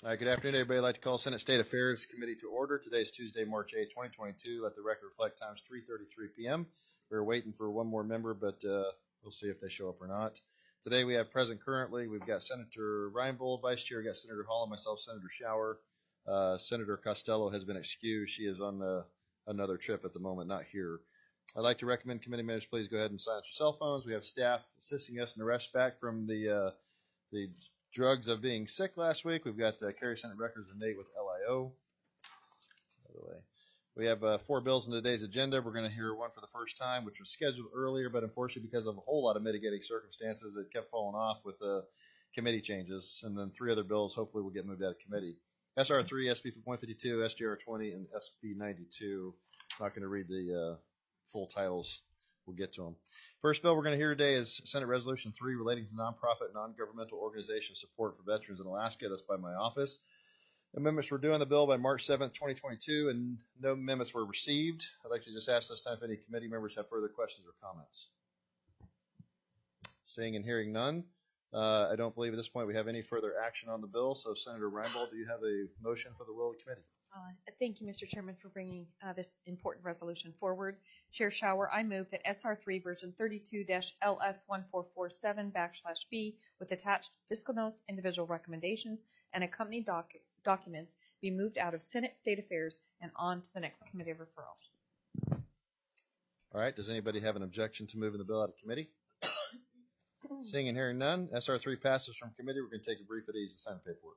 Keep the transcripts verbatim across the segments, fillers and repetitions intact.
All right, good afternoon, everybody. I'd like to call Senate State Affairs Committee to order. Today is Tuesday, March eighth, twenty twenty-two. Let the record reflect time's three thirty-three p.m. We're waiting for one more member, but uh, we'll see if they show up or not. Today we have present currently, we've got Senator Reinbold, Vice Chair, we've got Senator Hall, and myself, Senator Shower. Uh, Senator Costello has been excused. She is on uh, another trip at the moment, not here. I'd like to recommend committee members please go ahead and silence your cell phones. We have staff assisting us in the rest back from the uh, the drugs of being sick last week. We've got uh, Carrie Senate Records and Nate with L I O. By the way, we have uh, four bills in today's agenda. We're going to hear one for the first time, which was scheduled earlier, but unfortunately because of a whole lot of mitigating circumstances, it kept falling off with uh, committee changes. And then three other bills hopefully will get moved out of committee. S R three, S B one fifty-two, S J R twenty, and S B ninety-two. I'm not going to read the uh, full titles. We'll get to them. First bill we're going to hear today is Senate Resolution three relating to nonprofit, non-governmental organization support for veterans in Alaska. That's by my office. Amendments were due on the bill by March seventh, twenty twenty-two, and no amendments were received. I'd like to just ask this time if any committee members have further questions or comments. Seeing and hearing none, uh, I don't believe at this point we have any further action on the bill. So, Senator Reinbold, do you have a motion for the will of the committee? Uh, thank you, Mister Chairman, for bringing uh, this important resolution forward. Chair Shower, I move that S R three version thirty-two L S one four four seven backslash B with attached fiscal notes, individual recommendations, and accompanying doc documents be moved out of Senate State Affairs and on to the next committee of referral. All right. Does anybody have an objection to moving the bill out of committee? Seeing and hearing none, S R three passes from committee. We're going to take a brief at ease and sign the paperwork.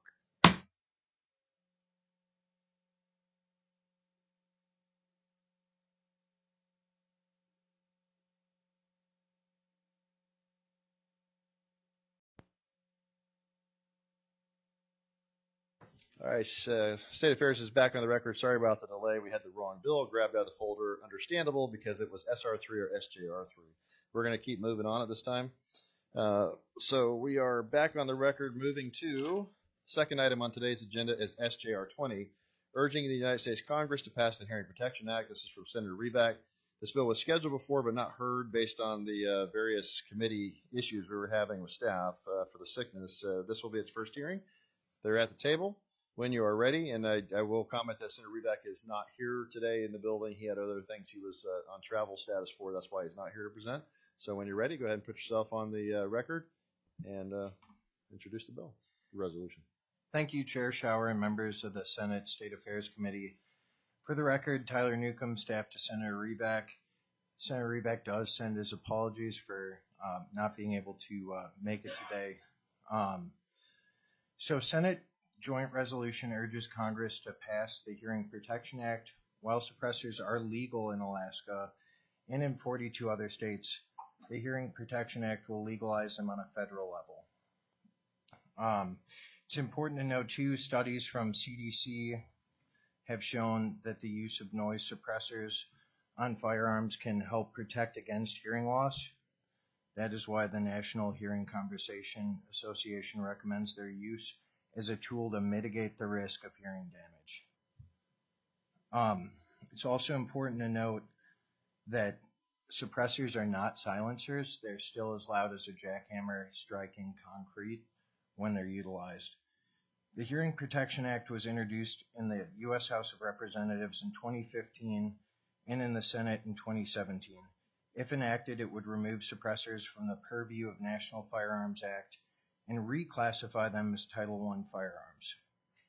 All right, uh, State Affairs is back on the record. Sorry about the delay. We had the wrong bill grabbed out of the folder. Understandable because it was S R three or S J R three. We're going to keep moving on at this time. Uh, so we are back on the record moving to the second item on today's agenda is S J R twenty, urging the United States Congress to pass the Hearing Protection Act. This is from Senator Reback. This bill was scheduled before but not heard based on the uh, various committee issues we were having with staff uh, for the sickness. Uh, this will be its first hearing. They're at the table when you are ready, and I, I will comment that Senator Reback is not here today in the building. He had other things he was uh, on travel status for. That's why he's not here to present. So when you're ready, go ahead and put yourself on the uh, record and uh, introduce the bill, the resolution. Thank you, Chair Shower and members of the Senate State Affairs Committee. For the record, Tyler Newcomb, staff to Senator Reback. Senator Reback does send his apologies for uh, not being able to uh, make it today. Um, so Senate Joint Resolution urges Congress to pass the Hearing Protection Act. While suppressors are legal in Alaska and in forty-two other states, the Hearing Protection Act will legalize them on a federal level. Um, it's important to note, too, studies from C D C have shown that the use of noise suppressors on firearms can help protect against hearing loss. That is why the National Hearing Conversation Association recommends their use as a tool to mitigate the risk of hearing damage. Um, it's also important to note that suppressors are not silencers. They're still as loud as a jackhammer striking concrete when they're utilized. The Hearing Protection Act was introduced in the U S House of Representatives in twenty fifteen and in the Senate in twenty seventeen. If enacted, it would remove suppressors from the purview of National Firearms Act and reclassify them as Title one firearms.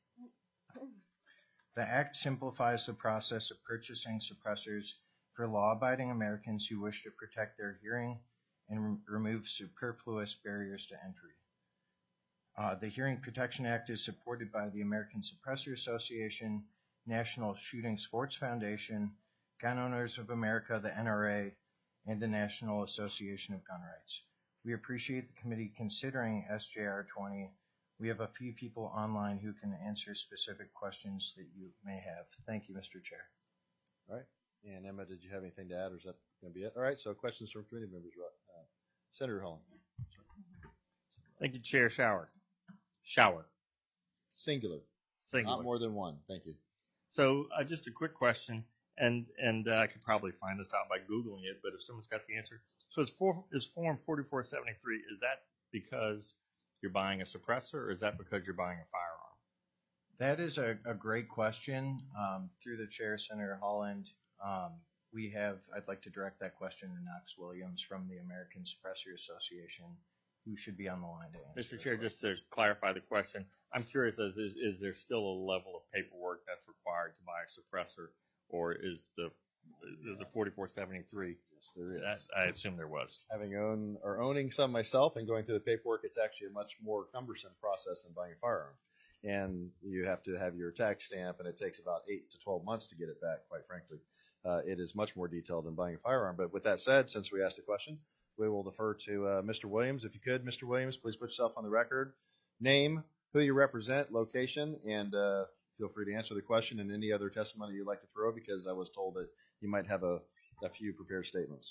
The Act simplifies the process of purchasing suppressors for law-abiding Americans who wish to protect their hearing and re remove superfluous barriers to entry. Uh, the Hearing Protection Act is supported by the American Suppressor Association, National Shooting Sports Foundation, Gun Owners of America, the N R A, and the National Association of Gun Rights. We appreciate the committee considering S J R twenty. We have a few people online who can answer specific questions that you may have. Thank you, Mister Chair. All right. And Emma, did you have anything to add, or is that going to be it? All right. So questions from committee members. Uh, Senator Holland. Thank you, Chair Shower. Shower. Singular. Singular. Not more than one. Thank you. So uh, just a quick question, and and uh, I could probably find this out by Googling it, but if someone's got the answer. So is, for, is Form forty-four seventy-three, is that because you're buying a suppressor, or is that because you're buying a firearm? That is a, a great question. Um, through the chair, Senator Holland, um, we have, I'd like to direct that question to Knox Williams from the American Suppressor Association, who should be on the line to answer. Mister this Chair, question. just to clarify the question, I'm curious, as is, is there still a level of paperwork that's required to buy a suppressor, or is the is it forty-four seventy-three? Yes, there is. That, I assume there was. Having owned or owning some myself and going through the paperwork, it's actually a much more cumbersome process than buying a firearm. And you have to have your tax stamp, and it takes about eight to twelve months to get it back, quite frankly. Uh, it is much more detailed than buying a firearm. But with that said, since we asked the question, we will defer to uh, Mister Williams. If you could, Mister Williams, please put yourself on the record. Name, who you represent, location, and uh, feel free to answer the question and any other testimony you'd like to throw, because I was told that you might have a, a few prepared statements.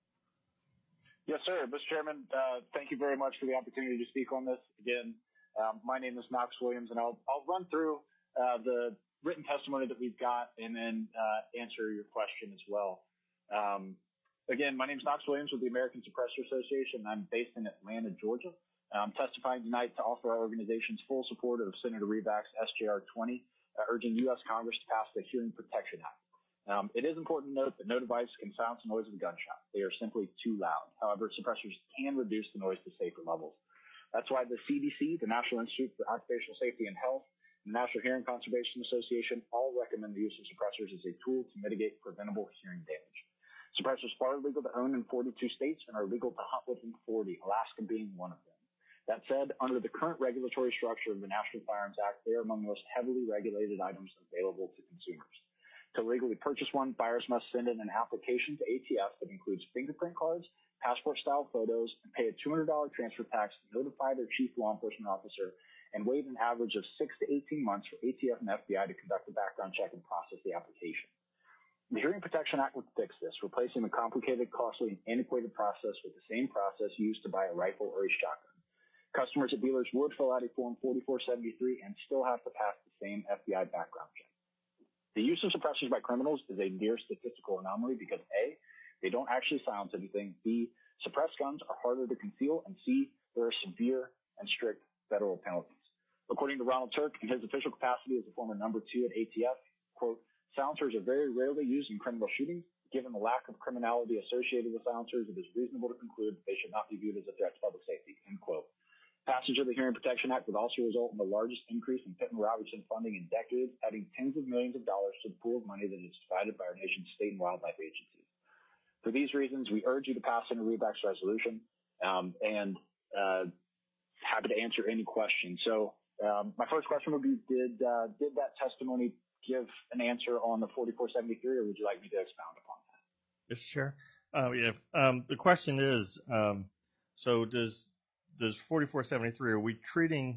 Yes, sir. Mister Chairman, uh, thank you very much for the opportunity to speak on this. Again, um, my name is Knox Williams, and I'll, I'll run through uh, the written testimony that we've got and then uh, answer your question as well. Um, again, my name is Knox Williams with the American Suppressor Association. I'm based in Atlanta, Georgia. I'm testifying tonight to offer our organization's full support of Senator Reback's S J R twenty, uh, urging U S Congress to pass the Hearing Protection Act. Um, it is important to note that no device can silence the noise of a gunshot. They are simply too loud. However, suppressors can reduce the noise to safer levels. That's why the C D C, the National Institute for Occupational Safety and Health, and the National Hearing Conservation Association all recommend the use of suppressors as a tool to mitigate preventable hearing damage. Suppressors are legal to own in forty-two states and are legal to hunt with in forty, Alaska being one of them. That said, under the current regulatory structure of the National Firearms Act, they are among the most heavily regulated items available to consumers. To legally purchase one, buyers must send in an application to A T F that includes fingerprint cards, passport-style photos, and pay a two hundred dollars transfer tax to notify their chief law enforcement officer, and wait an average of six to eighteen months for A T F and F B I to conduct a background check and process the application. The Hearing Protection Act would fix this, replacing the complicated, costly, and antiquated process with the same process used to buy a rifle or a shotgun. Customers at dealers would fill out a Form forty-four seventy-three and still have to pass the same F B I background check. The use of suppressors by criminals is a near statistical anomaly because A, they don't actually silence anything, B, suppressed guns are harder to conceal, and C, there are severe and strict federal penalties. According to Ronald Turk, in his official capacity as the former number two at A T F, quote, silencers are very rarely used in criminal shootings. Given the lack of criminality associated with silencers, it is reasonable to conclude that they should not be viewed as a threat to public safety, end quote. Passage of the Hearing Protection Act would also result in the largest increase in Pittman Robertson funding in decades, adding tens of millions of dollars to the pool of money that is divided by our nation's state and wildlife agencies. For these reasons, we urge you to pass Senator Reback's resolution, um, and uh, happy to answer any questions. So um, my first question would be, did uh, did that testimony give an answer on the forty-four seventy-three, or would you like me to expound upon that? Mister Chair, uh, yeah. Um, the question is, um, so does does forty-four seventy-three, are we treating,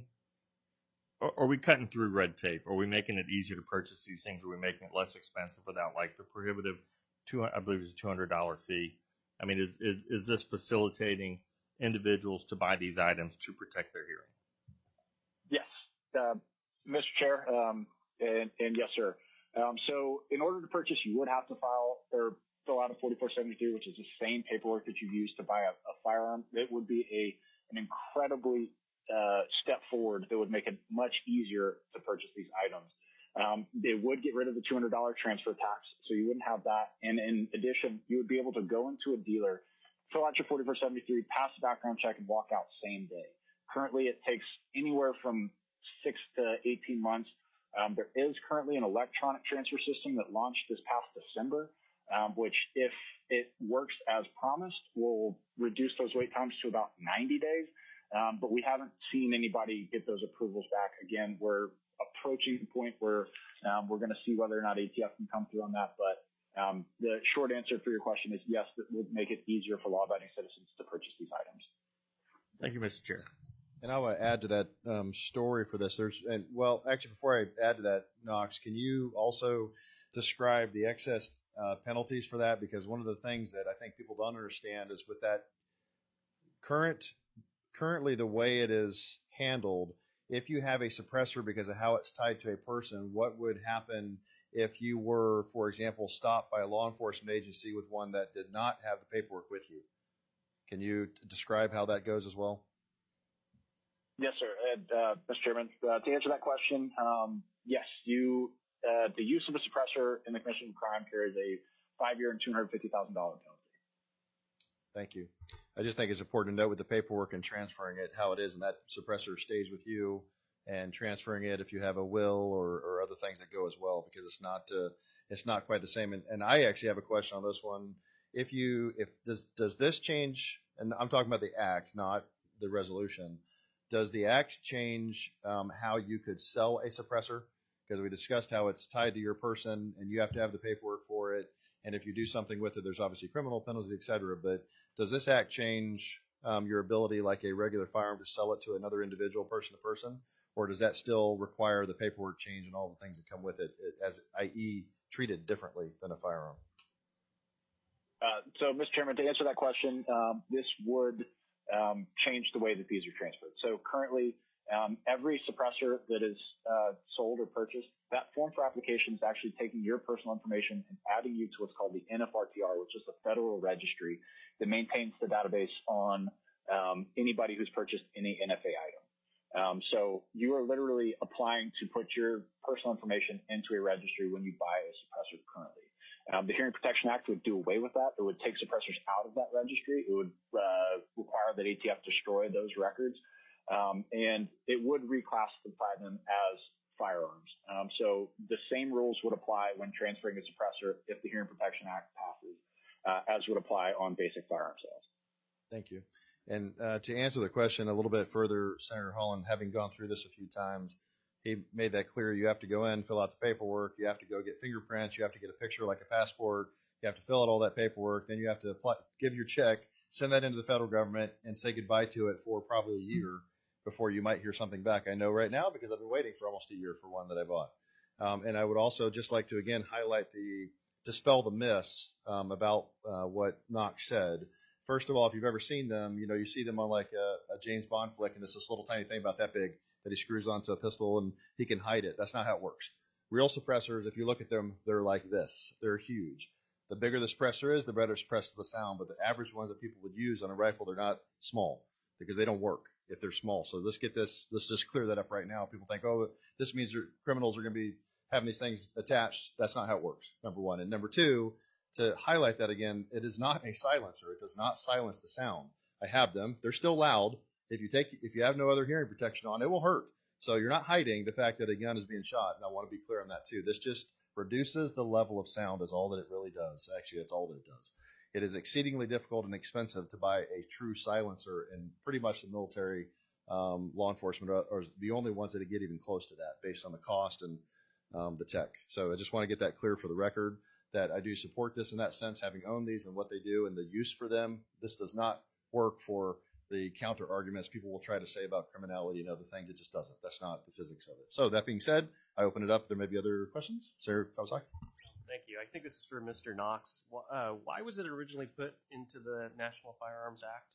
or are we cutting through red tape? Are we making it easier to purchase these things? Are we making it less expensive without like the prohibitive, two, I believe it's a two hundred dollars fee? I mean, is, is, is this facilitating individuals to buy these items to protect their hearing? Yes, uh, Mister Chair, um, and, and yes, sir. Um, so in order to purchase, you would have to file or fill out a forty-four seventy-three, which is the same paperwork that you use to buy a, a firearm. It would be a an incredibly uh, step forward that would make it much easier to purchase these items. Um, they would get rid of the two hundred dollars transfer tax, so you wouldn't have that. And in addition, you would be able to go into a dealer, fill out your forty-four seventy-three, pass the background check, and walk out same day. Currently, it takes anywhere from six to eighteen months. Um, there is currently an electronic transfer system that launched this past December, um, which, if it works as promised, will reduce those wait times to about ninety days. Um, but we haven't seen anybody get those approvals back. Again, we're approaching the point where um, we're going to see whether or not A T F can come through on that. But um, the short answer for your question is yes, it would make it easier for law-abiding citizens to purchase these items. Thank you, Mister Chair. And I want to add to that um, story for this. There's, and well, actually, before I add to that, Knox, can you also describe the excess uh, penalties for that? Because one of the things that I think people don't understand is with that current, currently the way it is handled, if you have a suppressor because of how it's tied to a person, what would happen if you were, for example, stopped by a law enforcement agency with one that did not have the paperwork with you? Can you t- describe how that goes as well? Yes, sir. And, uh, Mister Chairman, uh, to answer that question, um, yes, you, uh, the use of a suppressor in the commission of crime carries a five-year and two hundred fifty thousand dollars penalty. Thank you. I just think it's important to note with the paperwork and transferring it how it is, and that suppressor stays with you, and transferring it if you have a will or, or other things that go as well, because it's not uh, it's not quite the same. And, and I actually have a question on this one. If you if does does this change? And I'm talking about the act, not the resolution. Does the act change um, how you could sell a suppressor? Because we discussed how it's tied to your person, and you have to have the paperwork for it. And if you do something with it, there's obviously criminal penalties, et cetera. But does this act change um, your ability, like a regular firearm, to sell it to another individual, person to person? Or does that still require the paperwork change and all the things that come with it, as that is treated differently than a firearm? Uh, so, Mister Chairman, to answer that question, um, this would um, change the way that these are transferred. So currently, um, every suppressor that is uh, sold or purchased, that form for application is actually taking your personal information and adding you to what's called the N F R T R, which is the federal registry that maintains the database on um, anybody who's purchased any N F A item. Um, so you are literally applying to put your personal information into a registry when you buy a suppressor currently. Um, the Hearing Protection Act would do away with that. It would take suppressors out of that registry. It would uh, require that A T F destroy those records, um, and it would reclassify them as firearms. Um, so the same rules would apply when transferring a suppressor if the Hearing Protection Act passes, uh, as would apply on basic firearm sales. Thank you. And uh, to answer the question a little bit further, Senator Holland, having gone through this a few times, he made that clear. You have to go in, fill out the paperwork. You have to go get fingerprints. You have to get a picture like a passport. You have to fill out all that paperwork. Then you have to apply, give your check, send that into the federal government, and say goodbye to it for probably a year before you might hear something back. I know right now because I've been waiting for almost a year for one that I bought. Um, and I would also just like to, again, highlight the, dispel the myths um, about uh, what Knox said. First of all, if you've ever seen them, you know, you see them on like a, a James Bond flick, and there's this little tiny thing about that big that he screws onto a pistol and he can hide it. That's not how it works. Real suppressors, if you look at them, they're like this. They're huge. The bigger the suppressor is, the better suppress the sound. But the average ones that people would use on a rifle, they're not small because they don't work if they're small. So let's get this, let's just clear that up right now. People think, oh, this means criminals are going to be having these things attached. That's not how it works, number one. And number two, to highlight that again, it is not a silencer. It does not silence the sound. I have them. They're still loud. If you take, if you have no other hearing protection on, it will hurt. So you're not hiding the fact that a gun is being shot. And I want to be clear on that too. This just reduces the level of sound is all that it really does. Actually, that's all that it does. It is exceedingly difficult and expensive to buy a true silencer, and pretty much the military, um, law enforcement are, are the only ones that get even close to that based on the cost and um, the tech. So I just want to get that clear for the record that I do support this in that sense, having owned these and what they do and the use for them. This does not work for the counter arguments people will try to say about criminality and other things. It just doesn't. That's not the physics of it. So that being said, I open it up. There may be other questions. Sarah Kawasaki. Thank you. I think this is for Mister Knox. Uh, why was it originally put into the National Firearms Act?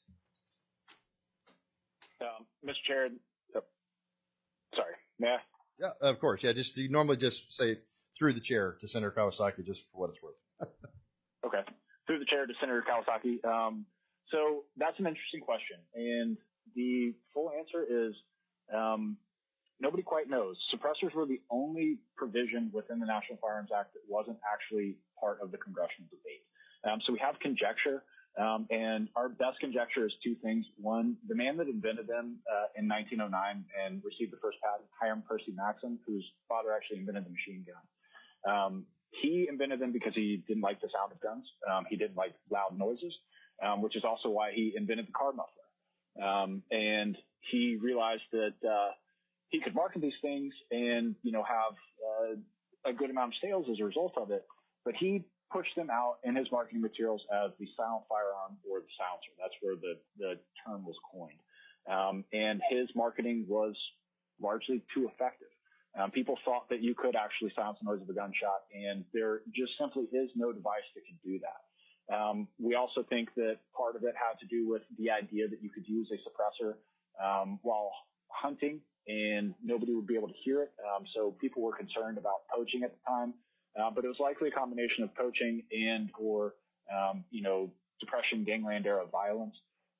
Um, Mister Chair, oh, sorry, may I? Yeah, of course. Yeah, just you normally just say through the chair to Senator Kawasaki, just for what it's worth. Okay, through the chair to Senator Kawasaki. Um, so that's an interesting question, and the full answer is um, nobody quite knows. Suppressors were the only provision within the National Firearms Act that wasn't actually part of the congressional debate. Um, so we have conjecture. Um, and our best conjecture is two things. One, the man that invented them uh, in nineteen oh nine and received the first patent, Hiram Percy Maxim, whose father actually invented the machine gun. Um, he invented them because he didn't like the sound of guns. Um, he didn't like loud noises, um, which is also why he invented the car muffler. Um, and he realized that uh, he could market these things and, you know, have uh, a good amount of sales as a result of it. But he pushed them out in his marketing materials as the silent firearm or the silencer. That's where the, the term was coined. Um, and his marketing was largely too effective. Um, people thought that you could actually silence the noise of a gunshot, and there just simply is no device that can do that. Um, we also think that part of it had to do with the idea that you could use a suppressor um, while hunting, and nobody would be able to hear it. Um, so people were concerned about poaching at the time. Uh, but it was likely a combination of poaching and or, um, you know, depression, gangland era violence.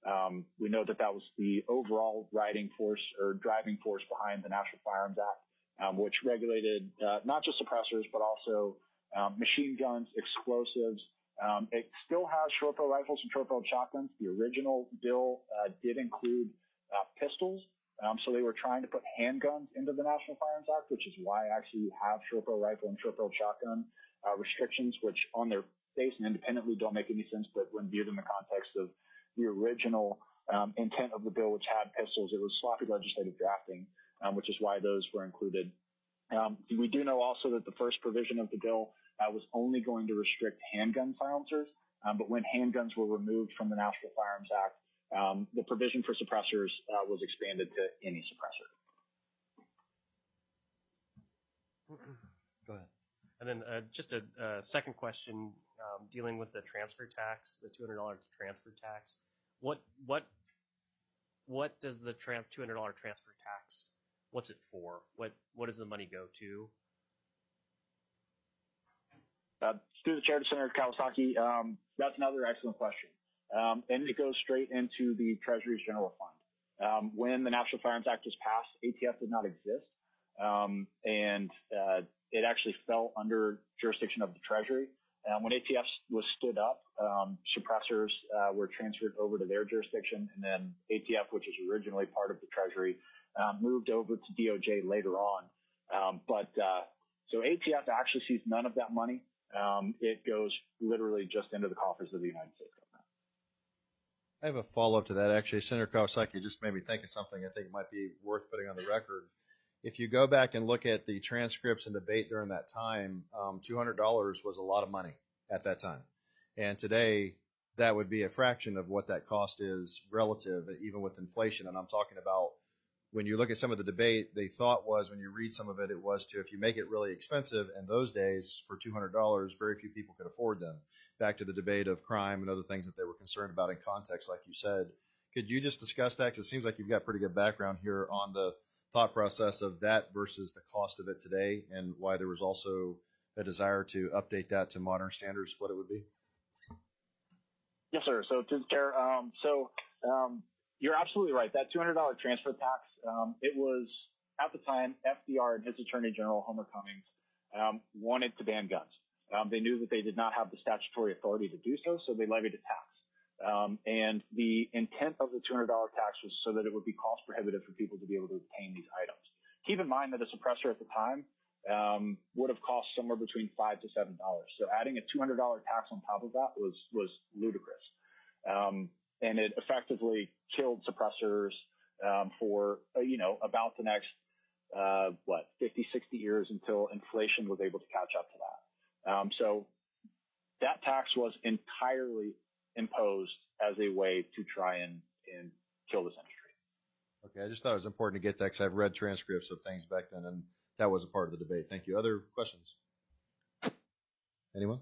Um, we know that that was the overall driving force or driving force behind the National Firearms Act, um, which regulated uh, not just suppressors but also um, machine guns, explosives. Um, it still has short-barrel rifles and short-barreled shotguns. The original bill uh, did include uh, pistols, um, so they were trying to put handguns into the National Firearms Act, which is why actually you have short-barrel rifle and short-barreled shotgun uh, restrictions, which on their face and independently don't make any sense, but when viewed in the context of the original um, intent of the bill, which had pistols, it was sloppy legislative drafting, um, which is why those were included. Um, we do know also that the first provision of the bill uh, was only going to restrict handgun silencers, um, but when handguns were removed from the National Firearms Act, um, the provision for suppressors uh, was expanded to any suppressor. Go ahead. And then uh, just a, a second question um, dealing with the transfer tax, the two hundred dollars transfer tax. What what what does the tra- two hundred dollars transfer tax? What's it for? What what does the money go to? Uh, through the chair to Senator Kawasaki, um, that's another excellent question, um, and it goes straight into the Treasury's general fund. Um, when the National Firearms Act was passed, A T F did not exist, um, and uh, it actually fell under jurisdiction of the Treasury. Um, when A T F was stood up, um, suppressors uh, were transferred over to their jurisdiction, and then A T F, which is originally part of the Treasury, um, moved over to D O J later on. Um, but uh, so A T F actually sees none of that money. Um, it goes literally just into the coffers of the United States government. I have a follow-up to that. Actually, Senator Kawasaki just made me think of something I think might be worth putting on the record. If you go back and look at the transcripts and debate during that time, um, two hundred dollars was a lot of money at that time. And today, that would be a fraction of what that cost is relative, even with inflation. And I'm talking about when you look at some of the debate, the thought was, when you read some of it, it was to, if you make it really expensive, in those days, for two hundred dollars, very few people could afford them. Back to the debate of crime and other things that they were concerned about in context, like you said. Could you just discuss that? Because it seems like you've got pretty good background here on the thought process of that versus the cost of it today, and why there was also a desire to update that to modern standards, what it would be? Yes, sir. So to the chair, um, so um, you're absolutely right. That two hundred dollars transfer tax, um, it was, at the time, F D R and his Attorney General, Homer Cummings, um, wanted to ban guns. Um, they knew that they did not have the statutory authority to do so, so they levied a tax. Um, and the intent of the two hundred dollars tax was so that it would be cost prohibitive for people to be able to obtain these items. Keep in mind that a suppressor at the time um, would have cost somewhere between five to seven dollars. So adding a two hundred dollars tax on top of that was was ludicrous, um, and it effectively killed suppressors um, for uh, you know about the next uh, what fifty, sixty years until inflation was able to catch up to that. Um, so that tax was entirely imposed as a way to try and, and kill this industry. Okay, I just thought it was important to get that because I've read transcripts of things back then, and that was a part of the debate. Thank you. Other questions? Anyone?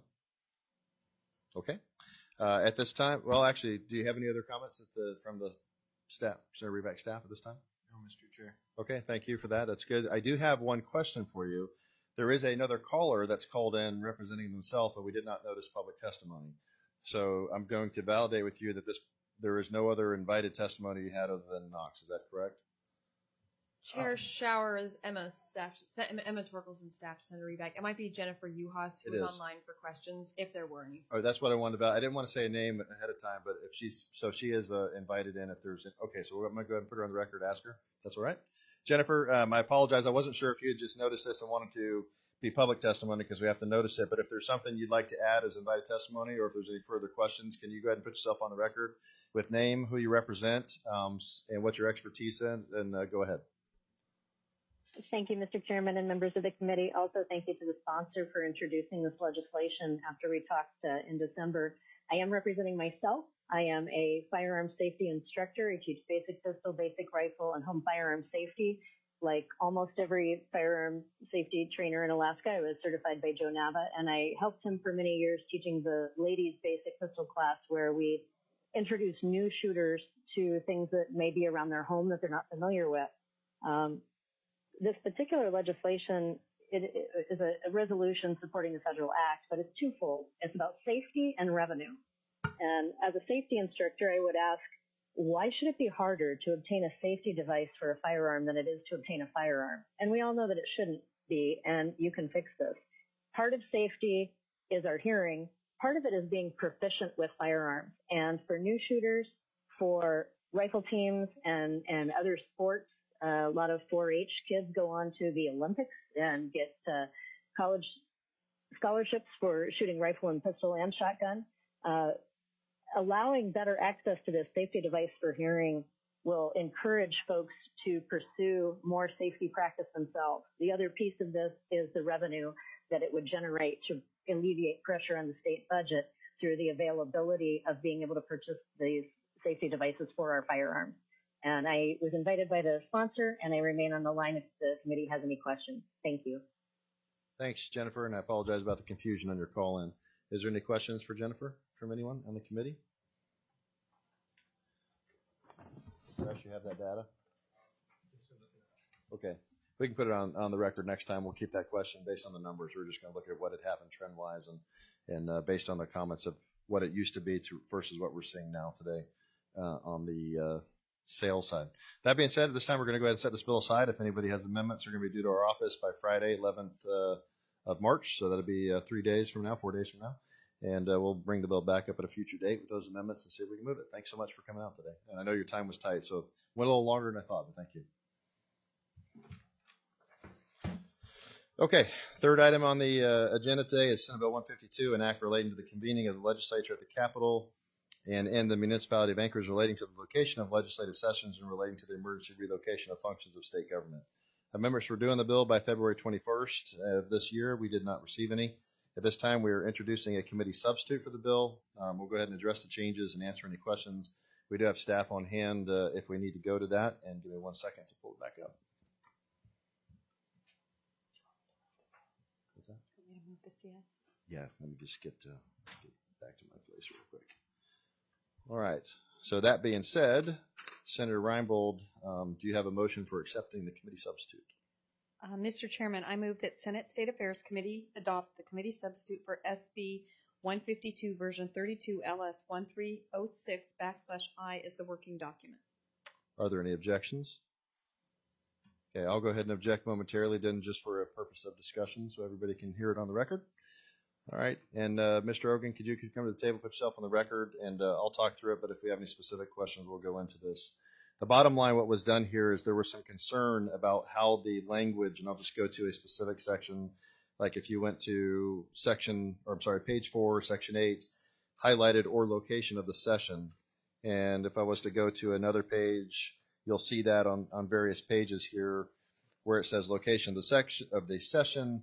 Okay. Uh, at this time, well, actually, do you have any other comments at the, from the staff, Senator Reback staff at this time? No, Mister Chair. Okay, thank you for that. That's good. I do have one question for you. There is another caller that's called in representing themselves, but we did not notice public testimony. So I'm going to validate with you that this there is no other invited testimony you had other than Knox. Is that correct? Chair Shower is Emma's staff, Emma Torkelson staff, Senator Reback. It might be Jennifer Uhas who It was is. online for questions, if there were any. Oh, that's what I wanted to. I didn't want to say a name ahead of time, but if she's so she is uh, invited in. If there's okay, so I'm going to go ahead and put her on the record. Ask her. That's all right. Jennifer, um, I apologize. I wasn't sure if you had just noticed this and wanted to be public testimony because we have to notice it. But if there's something you'd like to add as invited testimony, or if there's any further questions, can you go ahead and put yourself on the record with name, who you represent, um, and what your expertise is, and uh, go ahead. Thank you, Mister Chairman and members of the committee. Also, thank you to the sponsor for introducing this legislation after we talked uh, in December. I am representing myself. I am a firearm safety instructor. I teach basic pistol, basic rifle, and home firearm safety. Like almost every firearm safety trainer in Alaska, I was certified by Joe Nava, and I helped him for many years teaching the ladies' basic pistol class where we introduce new shooters to things that may be around their home that they're not familiar with. Um, this particular legislation it, it is a, a resolution supporting the federal act, but it's twofold. It's about safety and revenue. And as a safety instructor, I would ask, why should it be harder to obtain a safety device for a firearm than it is to obtain a firearm? And we all know that it shouldn't be, and you can fix this. Part of safety is our hearing. Part of it is being proficient with firearms. And for new shooters, for rifle teams and, and other sports, uh, a lot of four H kids go on to the Olympics and get uh, college scholarships for shooting rifle and pistol and shotgun. Uh, allowing better access to this safety device for hearing will encourage folks to pursue more safety practice themselves. The other piece of this is the revenue that it would generate to alleviate pressure on the state budget through the availability of being able to purchase these safety devices for our firearms. And I was invited by the sponsor, and I remain on the line if the committee has any questions. Thank you. Thanks, Jennifer, and I apologize about the confusion on your call in. Is there any questions for Jennifer from anyone on the committee? Do you actually have that data? Okay. We can put it on, on the record next time. We'll keep that question based on the numbers. We're just going to look at what had happened trend-wise and, and uh, based on the comments of what it used to be to, versus what we're seeing now today uh, on the uh, sales side. That being said, at this time we're going to go ahead and set this bill aside. If anybody has amendments, they're going to be due to our office by Friday, eleventh uh, of March. So that'll be uh, three days from now, four days from now. And uh, we'll bring the bill back up at a future date with those amendments and see if we can move it. Thanks so much for coming out today. And I know your time was tight, so it went a little longer than I thought, but thank you. Okay, third item on the uh, agenda today is Senate Bill one fifty-two, an act relating to the convening of the legislature at the Capitol and in the municipality of Anchorage relating to the location of legislative sessions and relating to the emergency relocation of functions of state government. Uh, members were due on the bill by February twenty-first of this year. We did not receive any. At this time, we are introducing a committee substitute for the bill. Um, we'll go ahead and address the changes and answer any questions. We do have staff on hand uh, if we need to go to that. And give me one second to pull it back up. What's that? Want me to move this yet? Yeah, let me just get, uh, get back to my place real quick. All right. So that being said, Senator Reinbold, um, do you have a motion for accepting the committee substitute? Uh, Mister Chairman, I move that Senate State Affairs Committee adopt the committee substitute for S B one fifty-two version thirty-two L S one three oh six backslash I as the working document. Are there any objections? Okay, I'll go ahead and object momentarily, then just for a purpose of discussion so everybody can hear it on the record. All right, and uh, Mister Ogen, could you could come to the table, put yourself on the record, and uh, I'll talk through it, but if we have any specific questions, we'll go into this. The bottom line, what was done here is there was some concern about how the language, and I'll just go to a specific section, like if you went to section, or I'm sorry, page four, section eight, highlighted or location of the session. And if I was to go to another page, you'll see that on, on various pages here where it says location of the section of the session.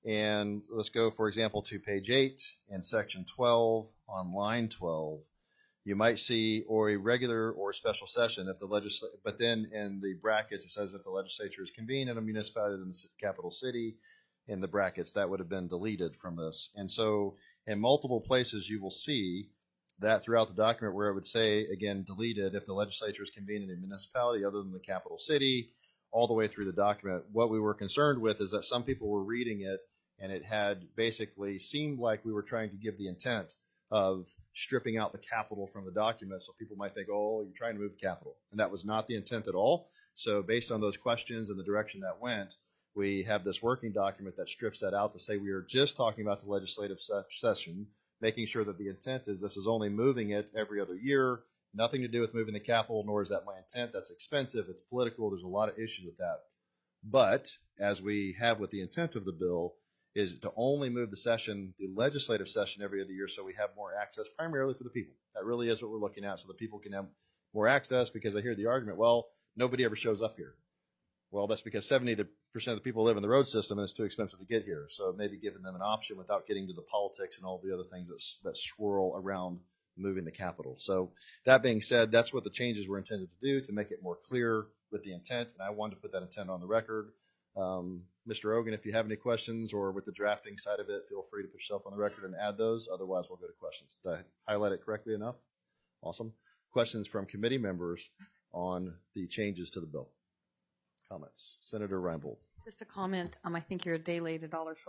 And let's go, for example, to page eight and section twelve on line twelve. You might see or a regular or special session if the legislature, but then in the brackets it says if the legislature is convened in a municipality in the capital city, in the brackets that would have been deleted from this. And so in multiple places you will see that throughout the document where it would say, again, deleted if the legislature is convened in a municipality other than the capital city, all the way through the document. What we were concerned with is that some people were reading it and it had basically seemed like we were trying to give the intent of stripping out the capital from the document. So people might think, oh, you're trying to move the capital. And that was not the intent at all. So based on those questions and the direction that went, we have this working document that strips that out to say we are just talking about the legislative session, making sure that the intent is this is only moving it every other year, nothing to do with moving the capital, nor is that my intent. That's expensive. It's political. There's a lot of issues with that. But as we have with the intent of the bill, is to only move the session, the legislative session every other year so we have more access primarily for the people. That really is what we're looking at, so the people can have more access, because I hear the argument, well, nobody ever shows up here. Well, that's because seventy percent of the people live in the road system and it's too expensive to get here. So maybe giving them an option without getting to the politics and all the other things that, that swirl around moving the capital. So that being said, that's what the changes were intended to do, to make it more clear with the intent, and I wanted to put that intent on the record. Um, Mister Ogen, if you have any questions, or with the drafting side of it, feel free to put yourself on the record and add those. Otherwise, we'll go to questions. Did I highlight it correctly enough? Awesome. Questions from committee members on the changes to the bill? Comments? Senator Reinbold. Just a comment. Um, I think you're a day late, a dollar short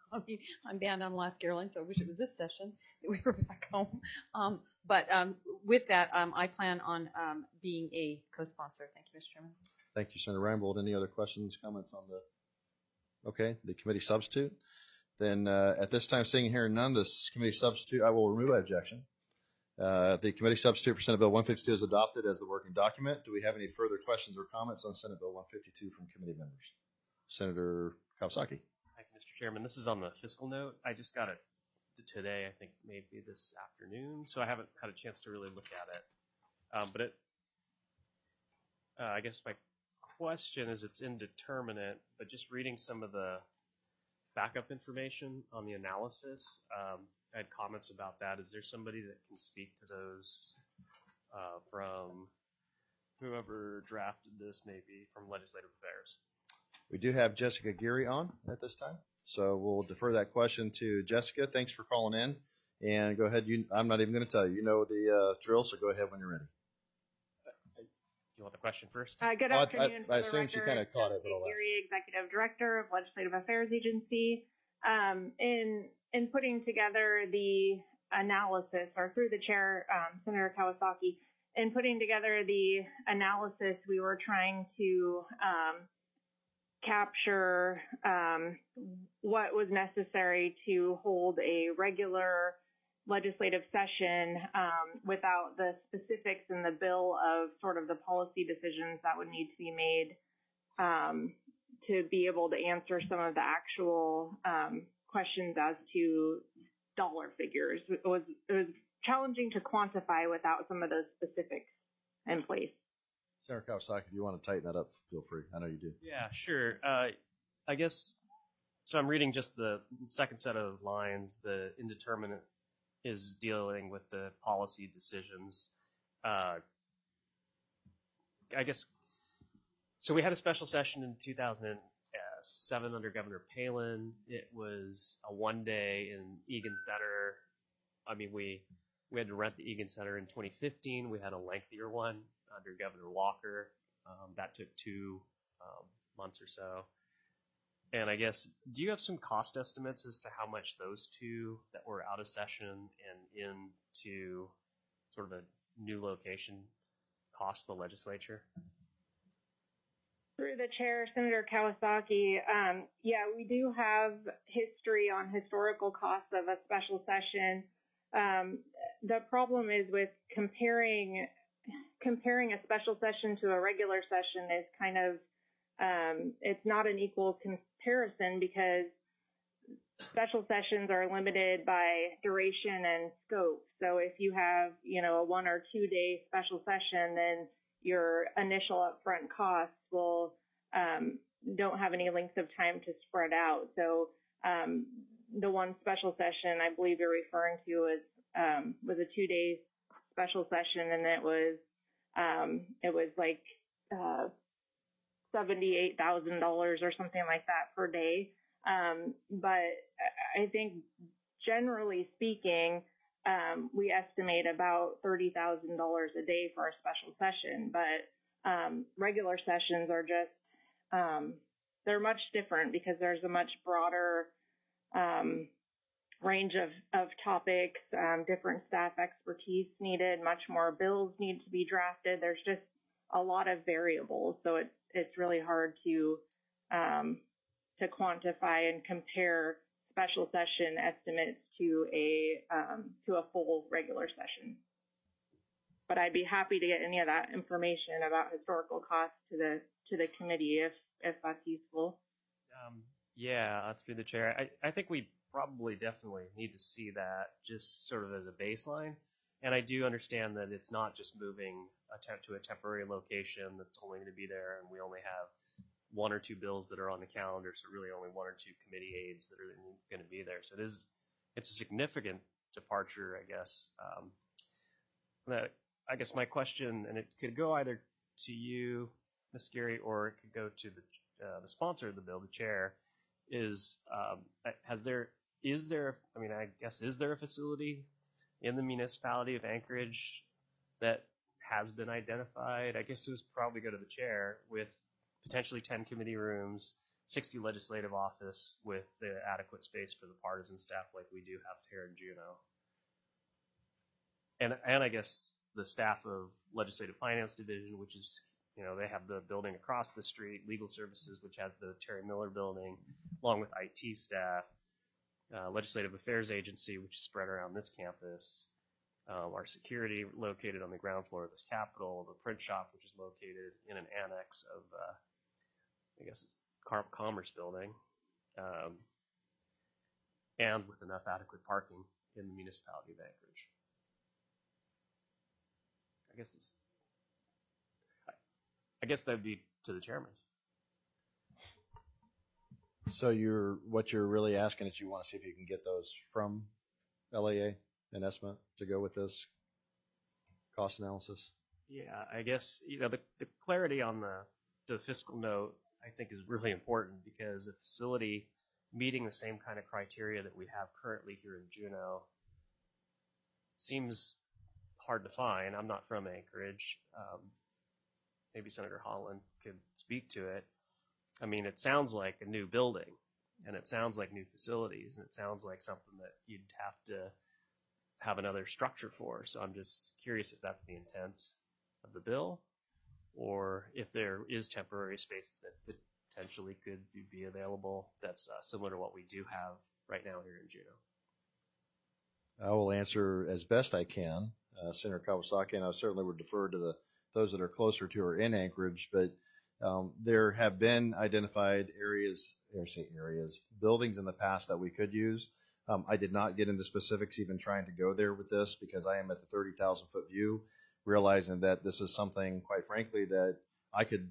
I mean, I'm banned on Last Caroline, so I wish it was this session that we were back home. Um, but um, with that, um, I plan on um, being a co-sponsor. Thank you, Mister Chairman. Thank you, Senator Reinbold. Any other questions, comments on the, okay, the committee substitute? Then uh, at this time, seeing and hearing none, this committee substitute, I will remove my objection. Uh, the committee substitute for Senate Bill one fifty-two is adopted as the working document. Do we have any further questions or comments on Senate Bill one fifty-two from committee members? Senator Kawasaki. Thank you, Mister Chairman. This is on the fiscal note. I just got it today, I think maybe this afternoon, so I haven't had a chance to really look at it. Um, but it, uh, I guess my question is, it's indeterminate, but just reading some of the backup information on the analysis, um, I had comments about that. Is there somebody that can speak to those uh, from whoever drafted this, maybe from Legislative Affairs? We do have Jessica Geary on at this time, so we'll defer that question to Jessica. Thanks for calling in, and go ahead. You, I'm not even going to tell you. You know the uh, drill, so go ahead when you're ready. You want the question first? Uh, good Oh, I- afternoon. I- I for the assume she record, kinda caught it, but I'll Jessica ask. Geary, Executive Director of Legislative Affairs Agency. Um, in in putting together the analysis, or through the chair, um, Senator Kawasaki, in putting together the analysis, we were trying to um, capture um, what was necessary to hold a regular legislative session um, without the specifics in the bill of sort of the policy decisions that would need to be made um, to be able to answer some of the actual um, questions as to dollar figures. It was, it was challenging to quantify without some of those specifics in place. Senator Kawasaki, if you want to tighten that up, feel free. I know you do. Yeah, sure. Uh, I guess, so I'm reading just the second set of lines. The indeterminate is dealing with the policy decisions. Uh, I guess, so we had a special session in two thousand seven under Governor Palin. It was a one day in Egan Center. I mean, we, we had to rent the Egan Center in twenty fifteen. We had a lengthier one under Governor Walker. Um, that took two um, months or so. And I guess, do you have some cost estimates as to how much those two that were out of session and into sort of a new location cost the legislature? Through the chair, Senator Kawasaki, um, yeah, we do have history on historical costs of a special session. Um, the problem is with comparing comparing a special session to a regular session is kind of um, it's not an equal comparison because special sessions are limited by duration and scope. So if you have, you know, a one or two day special session, then your initial upfront costs will um, don't have any length of time to spread out. So um, the one special session I believe you're referring to is um, was a two day special session, and it was um, it was like uh, seventy-eight thousand dollars or something like that per day. Um, but I think generally speaking, um, we estimate about thirty thousand dollars a day for a special session, but um, regular sessions are just, um, they're much different because there's a much broader um, range of, of topics, um, different staff expertise needed, much more bills need to be drafted. There's just a lot of variables, so it's, it's really hard to um, to quantify and compare special session estimates to a um, to a full regular session. But I'd be happy to get any of that information about historical costs to the to the committee if if that's useful. Um, yeah, that's through the chair. I, I think we probably definitely need to see that just sort of as a baseline. And I do understand that it's not just moving a te- to a temporary location that's only going to be there, and we only have one or two bills that are on the calendar, so really only one or two committee aides that are going to be there. So it is, it's a significant departure, I guess. Um, that, I guess my question, and it could go either to you, Miz Geary, or it could go to the uh, the sponsor of the bill, the chair, is um, has there is there I mean I guess is there a facility in the municipality of Anchorage that has been identified? I guess it was probably go to the chair with potentially ten committee rooms, sixty legislative office with the adequate space for the partisan staff like we do have here in Juneau. And, and I guess the staff of Legislative Finance Division, which is, you know, they have the building across the street, Legal Services, which has the Terry Miller building, along with I T staff, uh, Legislative Affairs Agency, which is spread around this campus, um, our security located on the ground floor of this Capitol, the print shop, which is located in an annex of, uh, I guess it's Car- Commerce building, um, and with enough adequate parking in the municipality of Anchorage. I guess it's, I, I guess that'd be to the chairman. So you're, what you're really asking is you want to see if you can get those from L A A and ESMA to go with this cost analysis? Yeah, I guess, you know, the, the clarity on the, the fiscal note, I think, is really important because a facility meeting the same kind of criteria that we have currently here in Juneau seems hard to find. I'm not from Anchorage. Um, maybe Senator Holland could speak to it. I mean, it sounds like a new building, and it sounds like new facilities, and it sounds like something that you'd have to have another structure for. So I'm just curious if that's the intent of the bill, or if there is temporary space that potentially could be available that's uh, similar to what we do have right now here in Juneau. I will answer as best I can, uh, Senator Kawasaki, and I certainly would defer to the those that are closer to or in Anchorage, but um, there have been identified areas, or say areas, buildings in the past that we could use. Um, I did not get into specifics even trying to go there with this because I am at the thirty thousand foot view, realizing that this is something, quite frankly, that I could,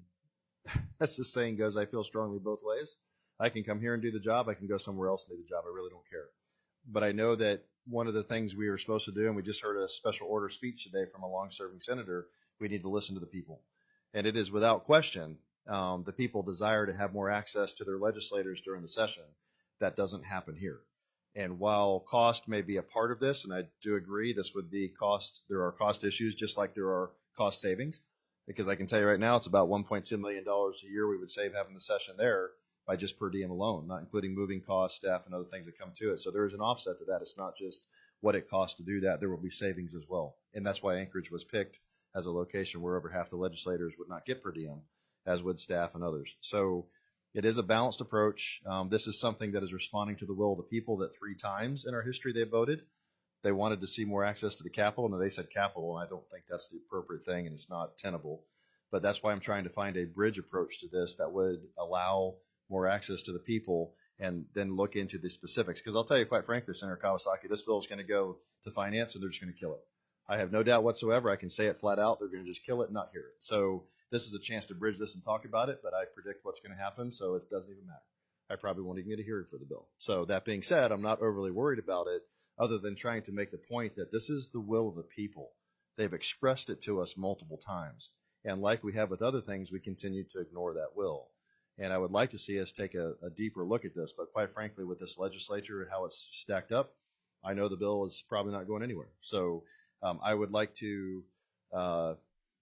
as the saying goes, I feel strongly both ways. I can come here and do the job. I can go somewhere else and do the job. I really don't care. But I know that one of the things we are supposed to do, and we just heard a special order speech today from a long-serving senator, we need to listen to the people. And it is without question, um, the people desire to have more access to their legislators during the session. That doesn't happen here. And while cost may be a part of this, and I do agree this would be cost, there are cost issues just like there are cost savings, because I can tell you right now it's about one point two million dollars a year we would save having the session there by just per diem alone, not including moving costs, staff, and other things that come to it. So there is an offset to that. It's not just what it costs to do that. There will be savings as well. And that's why Anchorage was picked as a location where over half the legislators would not get per diem, as would staff and others. So it is a balanced approach. Um, this is something that is responding to the will of the people that three times in our history they voted. They wanted to see more access to the Capitol, and they said Capitol, and I don't think that's the appropriate thing, and it's not tenable. But that's why I'm trying to find a bridge approach to this that would allow more access to the people and then look into the specifics. Because I'll tell you, quite frankly, Senator Kawasaki, this bill is going to go to finance, and they're just going to kill it. I have no doubt whatsoever. I can say it flat out. They're going to just kill it and not hear it. So this is a chance to bridge this and talk about it, but I predict what's going to happen, so it doesn't even matter. I probably won't even get a hearing for the bill. So that being said, I'm not overly worried about it, other than trying to make the point that this is the will of the people. They've expressed it to us multiple times. And like we have with other things, we continue to ignore that will. And I would like to see us take a, a deeper look at this. But quite frankly, with this legislature and how it's stacked up, I know the bill is probably not going anywhere. So um, I would like to uh,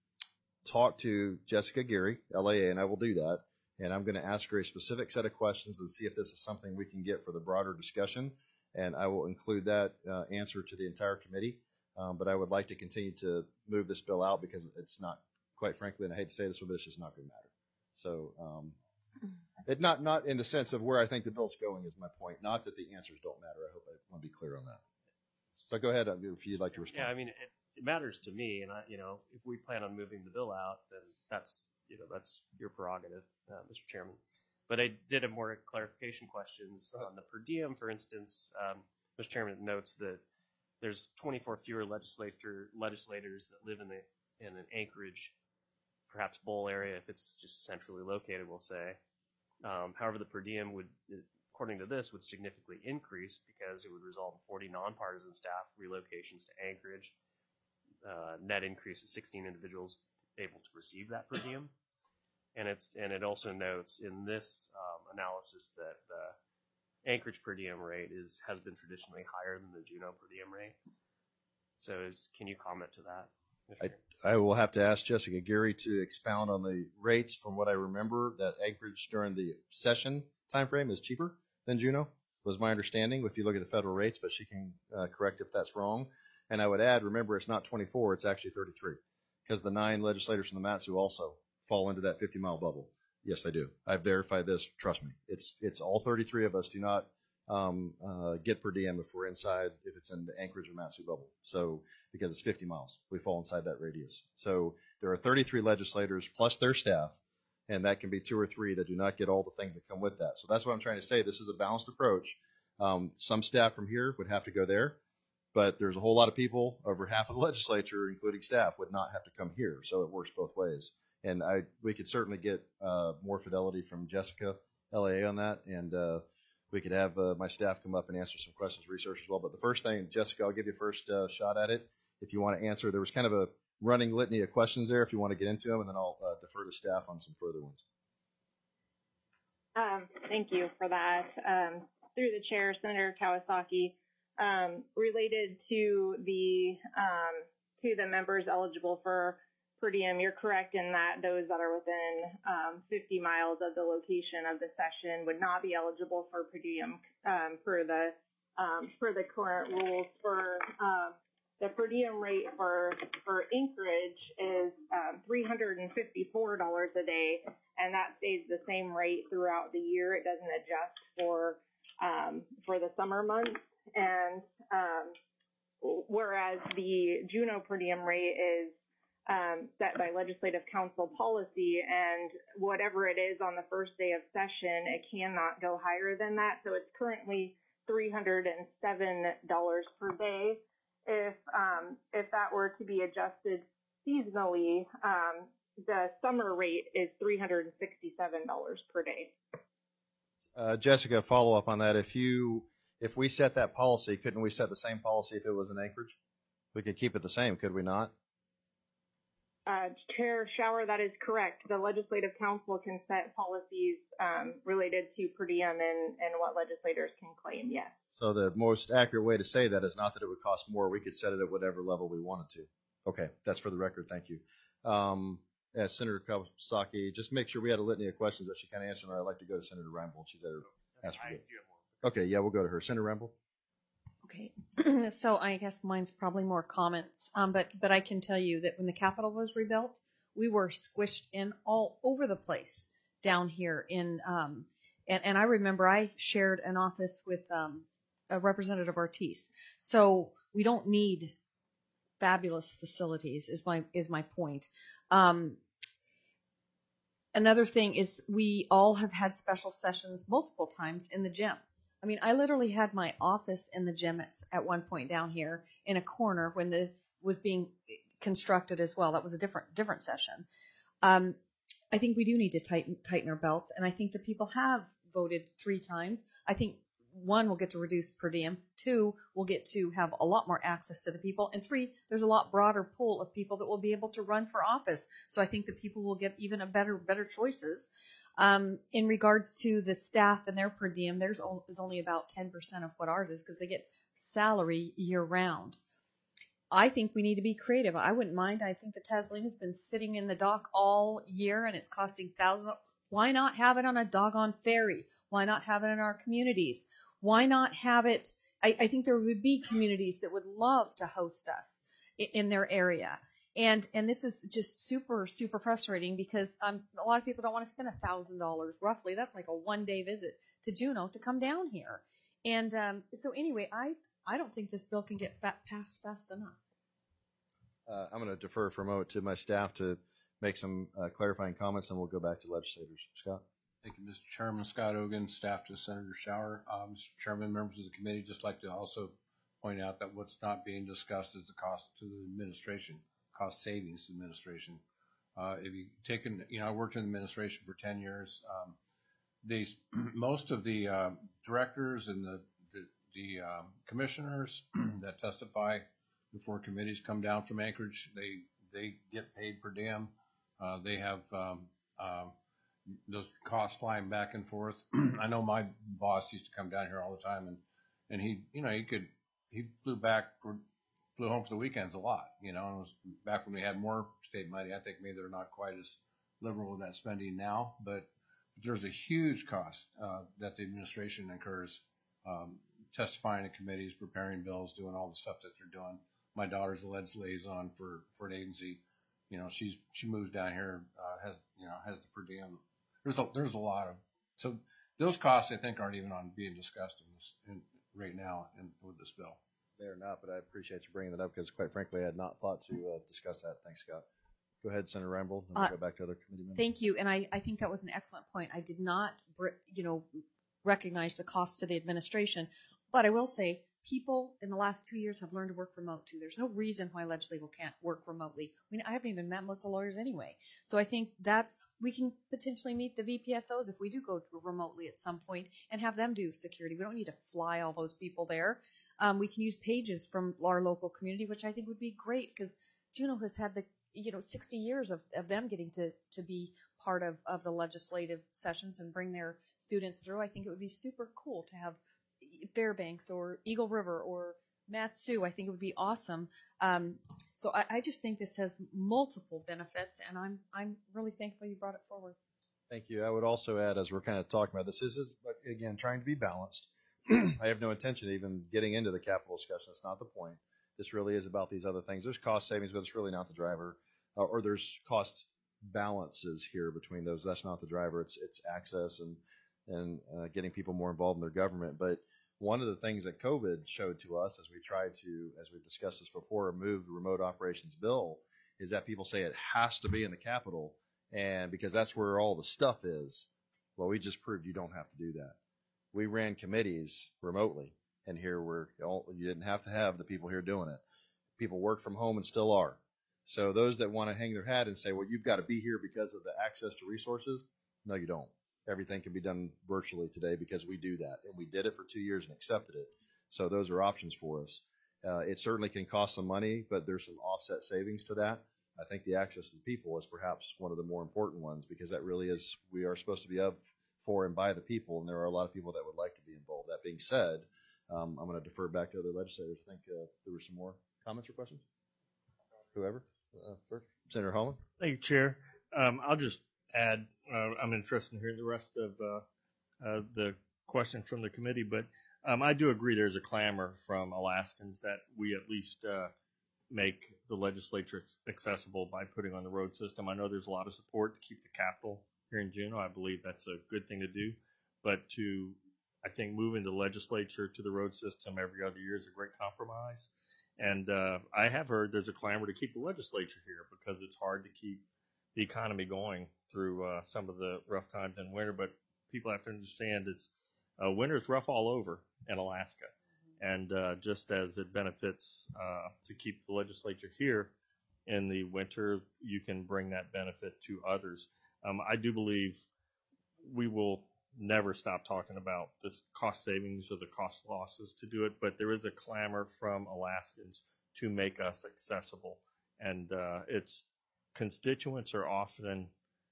talk to Jessica Geary, L A A, and I will do that. And I'm going to ask her a specific set of questions and see if this is something we can get for the broader discussion. And I will include that uh, answer to the entire committee. Um, but I would like to continue to move this bill out because it's not, quite frankly, and I hate to say this, but it's just not going to matter. So um, it not not in the sense of where I think the bill's going is my point. Not that the answers don't matter. I hope I want to be clear on that. So go ahead if you'd like to respond. Yeah, I mean, it, it matters to me, and I, you know, if we plan on moving the bill out, then that's, you know, that's your prerogative, uh, Mister Chairman. But I did have more clarification questions on the per diem, for instance. Um, Mister Chairman notes that there's twenty-four fewer legislator legislators that live in the in an Anchorage, perhaps Bowl area, if it's just centrally located, we'll say. Um, however, the per diem would, according to this, would significantly increase because it would result in forty nonpartisan staff relocations to Anchorage, uh, net increase of sixteen individuals able to receive that per diem. And it's and it also notes in this um, analysis that the Anchorage per diem rate is has been traditionally higher than the Juneau per diem rate. So is, can you comment to that? I, I will have to ask Jessica Geary to expound on the rates. From what I remember, that Anchorage during the session timeframe is cheaper than Juneau, was my understanding, if you look at the federal rates, but she can uh, correct if that's wrong. And I would add, remember, it's not twenty-four, it's actually thirty-three, because the nine legislators from the Mat-Su also fall into that fifty-mile bubble. Yes, they do. I've verified this. Trust me. It's it's all thirty-three of us do not um, uh, get per diem if we're inside, if it's in the Anchorage or Mat-Su bubble. So because it's fifty miles, we fall inside that radius. So there are thirty-three legislators plus their staff, and that can be two or three that do not get all the things that come with that. So that's what I'm trying to say. This is a balanced approach. Um, some staff from here would have to go there, but there's a whole lot of people, over half of the legislature, including staff, would not have to come here. So it works both ways. And I, we could certainly get uh, more fidelity from Jessica L A on that, and uh, we could have uh, my staff come up and answer some questions, research as well. But the first thing, Jessica, I'll give you first uh, shot at it. If you want to answer, there was kind of a running litany of questions there. If you want to get into them, and then I'll uh, defer to staff on some further ones. Um, thank you for that. Um, through the chair, Senator Kawasaki, um, related to the um, to the members eligible for per diem, you're correct in that those that are within um, fifty miles of the location of the session would not be eligible for per diem um, per the um, per the current rules. For um, the per diem rate for for Anchorage is um, three hundred fifty-four dollars a day, and that stays the same rate throughout the year. It doesn't adjust for um, for the summer months, and um, whereas the Juneau per diem rate is Um, set by legislative council policy, and whatever it is on the first day of session, it cannot go higher than that. So it's currently three hundred seven dollars per day. If um, if that were to be adjusted seasonally, um, the summer rate is three hundred sixty-seven dollars per day. Uh, Jessica, follow up on that. If you if we set that policy, couldn't we set the same policy if it was in Anchorage? We could keep it the same, could we not? Uh, Chair Shower, that is correct. The Legislative Council can set policies um, related to per diem and, and what legislators can claim, yes. So the most accurate way to say that is not that it would cost more. We could set it at whatever level we wanted to. Okay, that's for the record. Thank you. Um, as Senator Kawasaki, just make sure we had a litany of questions that she kind of answered. I'd like to go to Senator Reinbold. She's at her ask for it. Okay, yeah, we'll go to her. Senator Reinbold. Okay, so I guess mine's probably more comments, um, but but I can tell you that when the Capitol was rebuilt, we were squished in all over the place down here in, um, and, and I remember I shared an office with um, a Representative Ortiz. So we don't need fabulous facilities is my is my point. Um, another thing is we all have had special sessions multiple times in the gym. I mean, I literally had my office in the gym at, at one point down here in a corner when the was being constructed as well. That was a different different session. Um, I think we do need to tighten tighten our belts, and I think the people have voted three times. I think one, will get to reduce per diem. Two, we'll get to have a lot more access to the people. And three, there's a lot broader pool of people that will be able to run for office. So I think the people will get even a better better choices. Um, in regards to the staff and their per diem, there's o- is only about ten percent of what ours is because they get salary year round. I think we need to be creative. I wouldn't mind. I think the Taslina's been sitting in the dock all year and it's costing thousands. Why not have it on a doggone ferry? Why not have it in our communities? Why not have it? I, I think there would be communities that would love to host us in, in their area. And and this is just super, super frustrating because um, a lot of people don't want to spend one thousand dollars roughly. That's like a one-day visit to Juneau to come down here. And um, so anyway, I, I don't think this bill can get fat, passed fast enough. Uh, I'm going to defer for a moment to my staff to make some uh, clarifying comments, and we'll go back to legislators. Scott. Thank you, Mister Chairman. Scott Ogan, staff to Senator Shower. Uh, Mister Chairman, members of the committee, just like to also point out that what's not being discussed is the cost to the administration, cost savings to the administration. Uh, if you taken, you know, I worked in administration for ten years. Um, these, most of the uh, directors and the, the, the um, commissioners that testify before committees come down from Anchorage, they, they get paid per diem. Uh, they have um, uh, those costs flying back and forth. I know my boss used to come down here all the time, and and he, you know, he could he flew back for flew home for the weekends a lot, you know. And it was back when we had more state money. I think maybe they're not quite as liberal with that spending now, but there's a huge cost uh, that the administration incurs um, testifying in committees, preparing bills, doing all the stuff that they're doing. My daughter's a ledge liaison for, for an agency. You know, she's she moves down here, uh, has you know has the per diem. There's a there's a lot of so those costs I think aren't even on being discussed in this in, right now in, with this bill. They are not, but I appreciate you bringing that up because, quite frankly, I had not thought to uh, discuss that. Thanks, Scott. Go ahead, Senator Reinbold, and we'll Uh, go back to other committee members. Thank you, and I, I think that was an excellent point. I did not, br- you know, recognize the cost to the administration, but I will say people in the last two years have learned to work remote too. There's no reason why Ledge Legal can't work remotely. I mean, I haven't even met most of the lawyers anyway, so I think that's we can potentially meet the V P S Os if we do go remotely at some point and have them do security. We don't need to fly all those people there. Um, we can use pages from our local community, which I think would be great because Juneau has had the you know, sixty years of, of them getting to, to be part of, of the legislative sessions and bring their students through. I think it would be super cool to have Fairbanks or Eagle River or Matsu. I think it would be awesome. Um, so I, I just think this has multiple benefits, and I'm I'm really thankful you brought it forward. Thank you. I would also add, as we're kind of talking about this, this is, again, trying to be balanced. I have no intention of even getting into the capital discussion. That's not the point. This really is about these other things. There's cost savings, but it's really not the driver. Uh, or there's cost balances here between those. That's not the driver. It's it's access and and uh, getting people more involved in their government. But one of the things that COVID showed to us as we tried to, as we've discussed this before, move the remote operations bill, is that people say it has to be in the Capitol, and because that's where all the stuff is. Well, we just proved you don't have to do that. We ran committees remotely, and here we're you didn't have to have the people here doing it. People work from home and still are. So those that want to hang their hat and say, well, you've got to be here because of the access to resources, no, you don't. Everything can be done virtually today because we do that, and we did it for two years and accepted it. So those are options for us. Uh, it certainly can cost some money, but there's some offset savings to that. I think the access to the people is perhaps one of the more important ones because that really is, we are supposed to be of, for, and by the people, and there are a lot of people that would like to be involved. That being said, um, I'm going to defer back to other legislators. I think uh, there were some more comments or questions? Whoever? Uh, first, Senator Holland. Thank you, Chair. Um, I'll just add, uh, I'm interested in hearing the rest of uh, uh, the question from the committee, but um, I do agree there's a clamor from Alaskans that we at least uh, make the legislature accessible by putting on the road system. I know there's a lot of support to keep the capital here in Juneau. I believe that's a good thing to do, but to, I think, moving the legislature to the road system every other year is a great compromise. And uh, I have heard there's a clamor to keep the legislature here because it's hard to keep the economy going through uh, some of the rough times in winter. But people have to understand it's uh, winter's rough all over in Alaska. And uh, just as it benefits uh, to keep the legislature here in the winter, you can bring that benefit to others. Um, I do believe we will never stop talking about this cost savings or the cost losses to do it, but there is a clamor from Alaskans to make us accessible. And uh, its constituents are often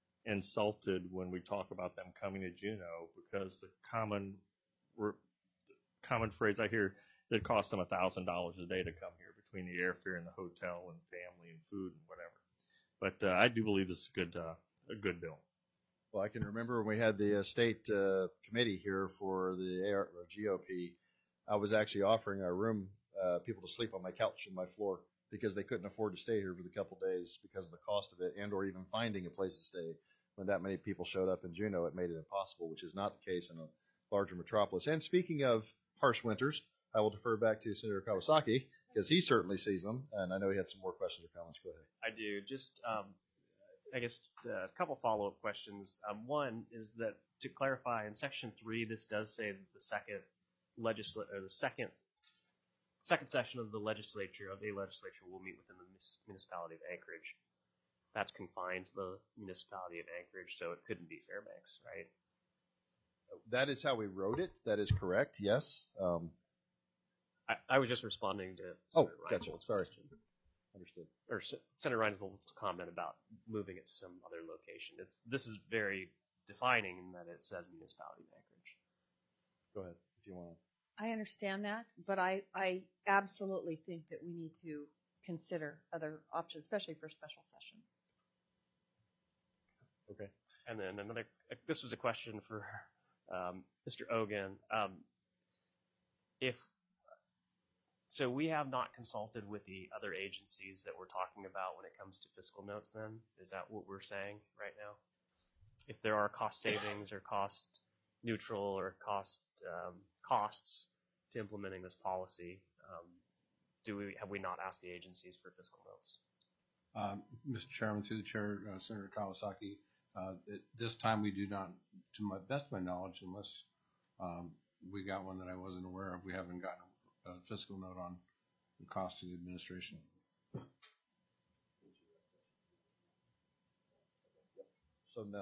insulted when we talk about them coming to Juneau because the common common phrase I hear, it costs them one thousand dollars a day to come here between the airfare and the hotel and family and food and whatever. But uh, I do believe this is a good, uh, a good bill. Well, I can remember when we had the uh, state uh, committee here for the A R, or G O P, I was actually offering our room uh, people to sleep on my couch and my floor because they couldn't afford to stay here for the couple days because of the cost of it and or even finding a place to stay. When that many people showed up in Juneau, it made it impossible, which is not the case in a larger metropolis. And speaking of harsh winters, I will defer back to Senator Kawasaki because he certainly sees them, and I know he had some more questions or comments. Go ahead. I do. Just, um, I guess, uh, a couple follow-up questions. Um, one is that to clarify, in Section three, this does say that the second legisla- or the second second session of the legislature of a legislature will meet within the municipality of Anchorage. That's confined to the municipality of Anchorage, so it couldn't be Fairbanks, right? That is how we wrote it. That is correct. Yes. Um, I, I was just responding to oh, Senator gotcha. Reinbold's Sorry. question. Understood. Or Se- Senator Reinbold's comment about moving it to some other location. It's this is very defining in that it says municipality of Anchorage. Go ahead if you want to. I understand that, but I, I absolutely think that we need to consider other options, especially for special session. Okay. And then another, this was a question for um, Mister Ogan. Um, if so, we have not consulted with the other agencies that we're talking about when it comes to fiscal notes. Then is that what we're saying right now? If there are cost savings or cost neutral or cost um, costs to implementing this policy, um, do we have we not asked the agencies for fiscal notes? Um, Mister Chairman, through the chair, uh, Senator Kawasaki, uh, at this time we do not, to my best of my knowledge, unless um, we got one that I wasn't aware of, we haven't gotten a, a fiscal note on the cost of the administration. So no.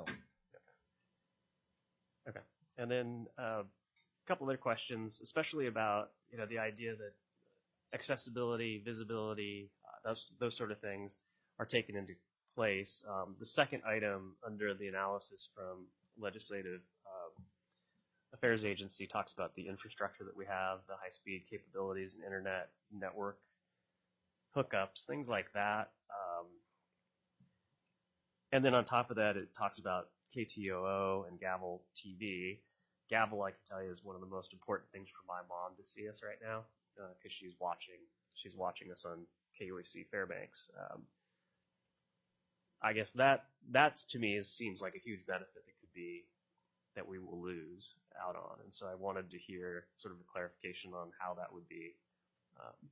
Okay. And then uh, a couple other questions, especially about, you know, the idea that accessibility, visibility, uh, those those sort of things are taken into place. Um, the second item under the analysis from Legislative um, Affairs Agency talks about the infrastructure that we have, the high-speed capabilities and internet network hookups, things like that. Um, and then on top of that, it talks about K T O O and Gavel T V. Gavel, I can tell you, is one of the most important things for my mom to see us right now because uh, she's watching she's watching us on K U A C Fairbanks. Um, I guess that that's to me is, seems like a huge benefit that could be that we will lose out on, and so I wanted to hear sort of a clarification on how that would be um,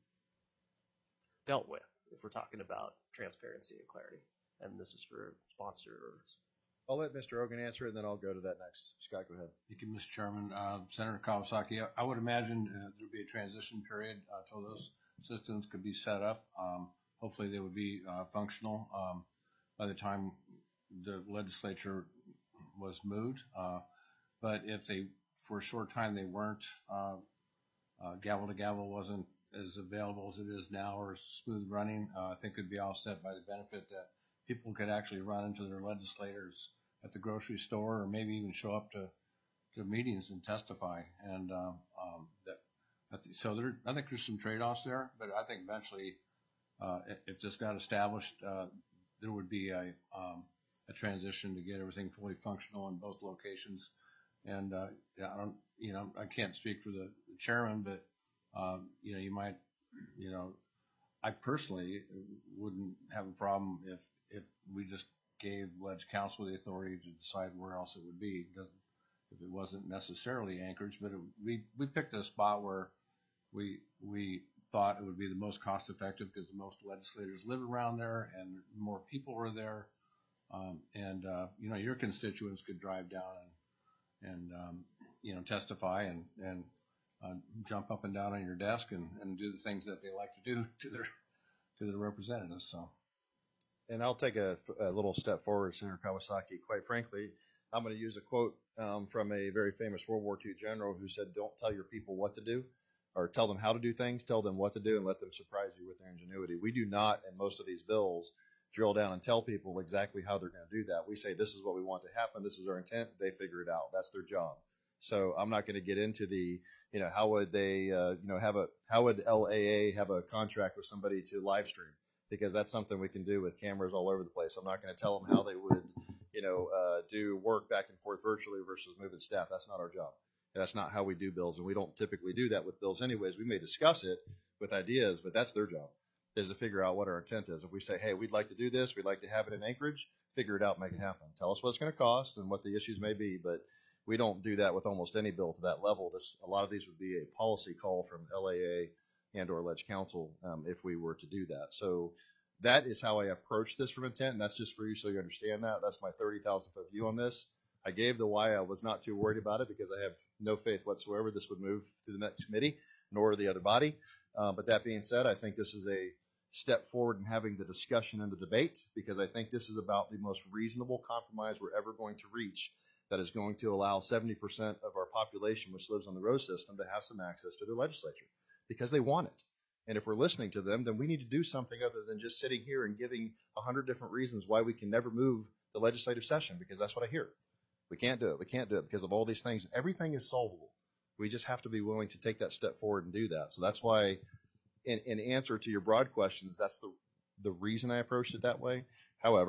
dealt with if we're talking about transparency and clarity. And this is for sponsors. I'll let Mister Ogan answer it, and then I'll go to that next. Scott, go ahead. Thank you, Mister Chairman. Uh, Senator Kawasaki, I would imagine uh, there would be a transition period uh, till those systems could be set up. Um, hopefully they would be uh, functional um, by the time the legislature was moved. Uh, but if they, for a short time, they weren't, uh, uh, gavel to gavel wasn't as available as it is now or as smooth running, uh, I think it would be offset by the benefit that people could actually run into their legislators at the grocery store or maybe even show up to, to meetings and testify. And um, um, that, I th- so there, I think there's some trade-offs there, but I think eventually uh, if this got established, uh, there would be a, um, a transition to get everything fully functional in both locations. And uh, yeah, I don't, you know, I can't speak for the, the chairman, but um, you know, you might, you know, I personally wouldn't have a problem if if we just gave Ledge Council the authority to decide where else it would be. It doesn't, if it wasn't necessarily Anchorage, but it, we we picked a spot where we we thought it would be the most cost effective because the most legislators live around there and more people were there, um, and uh, you know, your constituents could drive down and and um, you know, testify and and uh, jump up and down on your desk and, and do the things that they like to do to their to their representatives. So. And I'll take a, a little step forward, Senator Kawasaki. Quite frankly, I'm going to use a quote um, from a very famous World War Two general who said, "Don't tell your people what to do, or tell them how to do things. Tell them what to do, and let them surprise you with their ingenuity." We do not, in most of these bills, drill down and tell people exactly how they're going to do that. We say, "This is what we want to happen. This is our intent." They figure it out. That's their job. So I'm not going to get into the, you know, how would they, uh, you know, have a, how would L A A have a contract with somebody to live stream? Because that's something we can do with cameras all over the place. I'm not going to tell them how they would, you know, uh, do work back and forth virtually versus moving staff. That's not our job. That's not how we do bills, and we don't typically do that with bills anyways. We may discuss it with ideas, but that's their job, is to figure out what our intent is. If we say, hey, we'd like to do this, we'd like to have it in Anchorage, figure it out, make it happen. Tell us what it's going to cost and what the issues may be, but we don't do that with almost any bill to that level. This, a lot of these would be a policy call from L A A and or Ledge Council um, if we were to do that. So that is how I approach this from intent, and that's just for you so you understand that. That's my thirty thousand foot view on this. I gave the why I was not too worried about it because I have no faith whatsoever this would move to the next committee, nor the other body. Uh, but that being said, I think this is a step forward in having the discussion and the debate, because I think this is about the most reasonable compromise we're ever going to reach that is going to allow seventy percent of our population, which lives on the road system, to have some access to their legislature because they want it. And if we're listening to them, then we need to do something other than just sitting here and giving a hundred different reasons why we can never move the legislative session, because that's what I hear. We can't do it. We can't do it because of all these things. Everything is solvable. We just have to be willing to take that step forward and do that. So that's why, in, in answer to your broad questions, that's the the reason I approached it that way. However,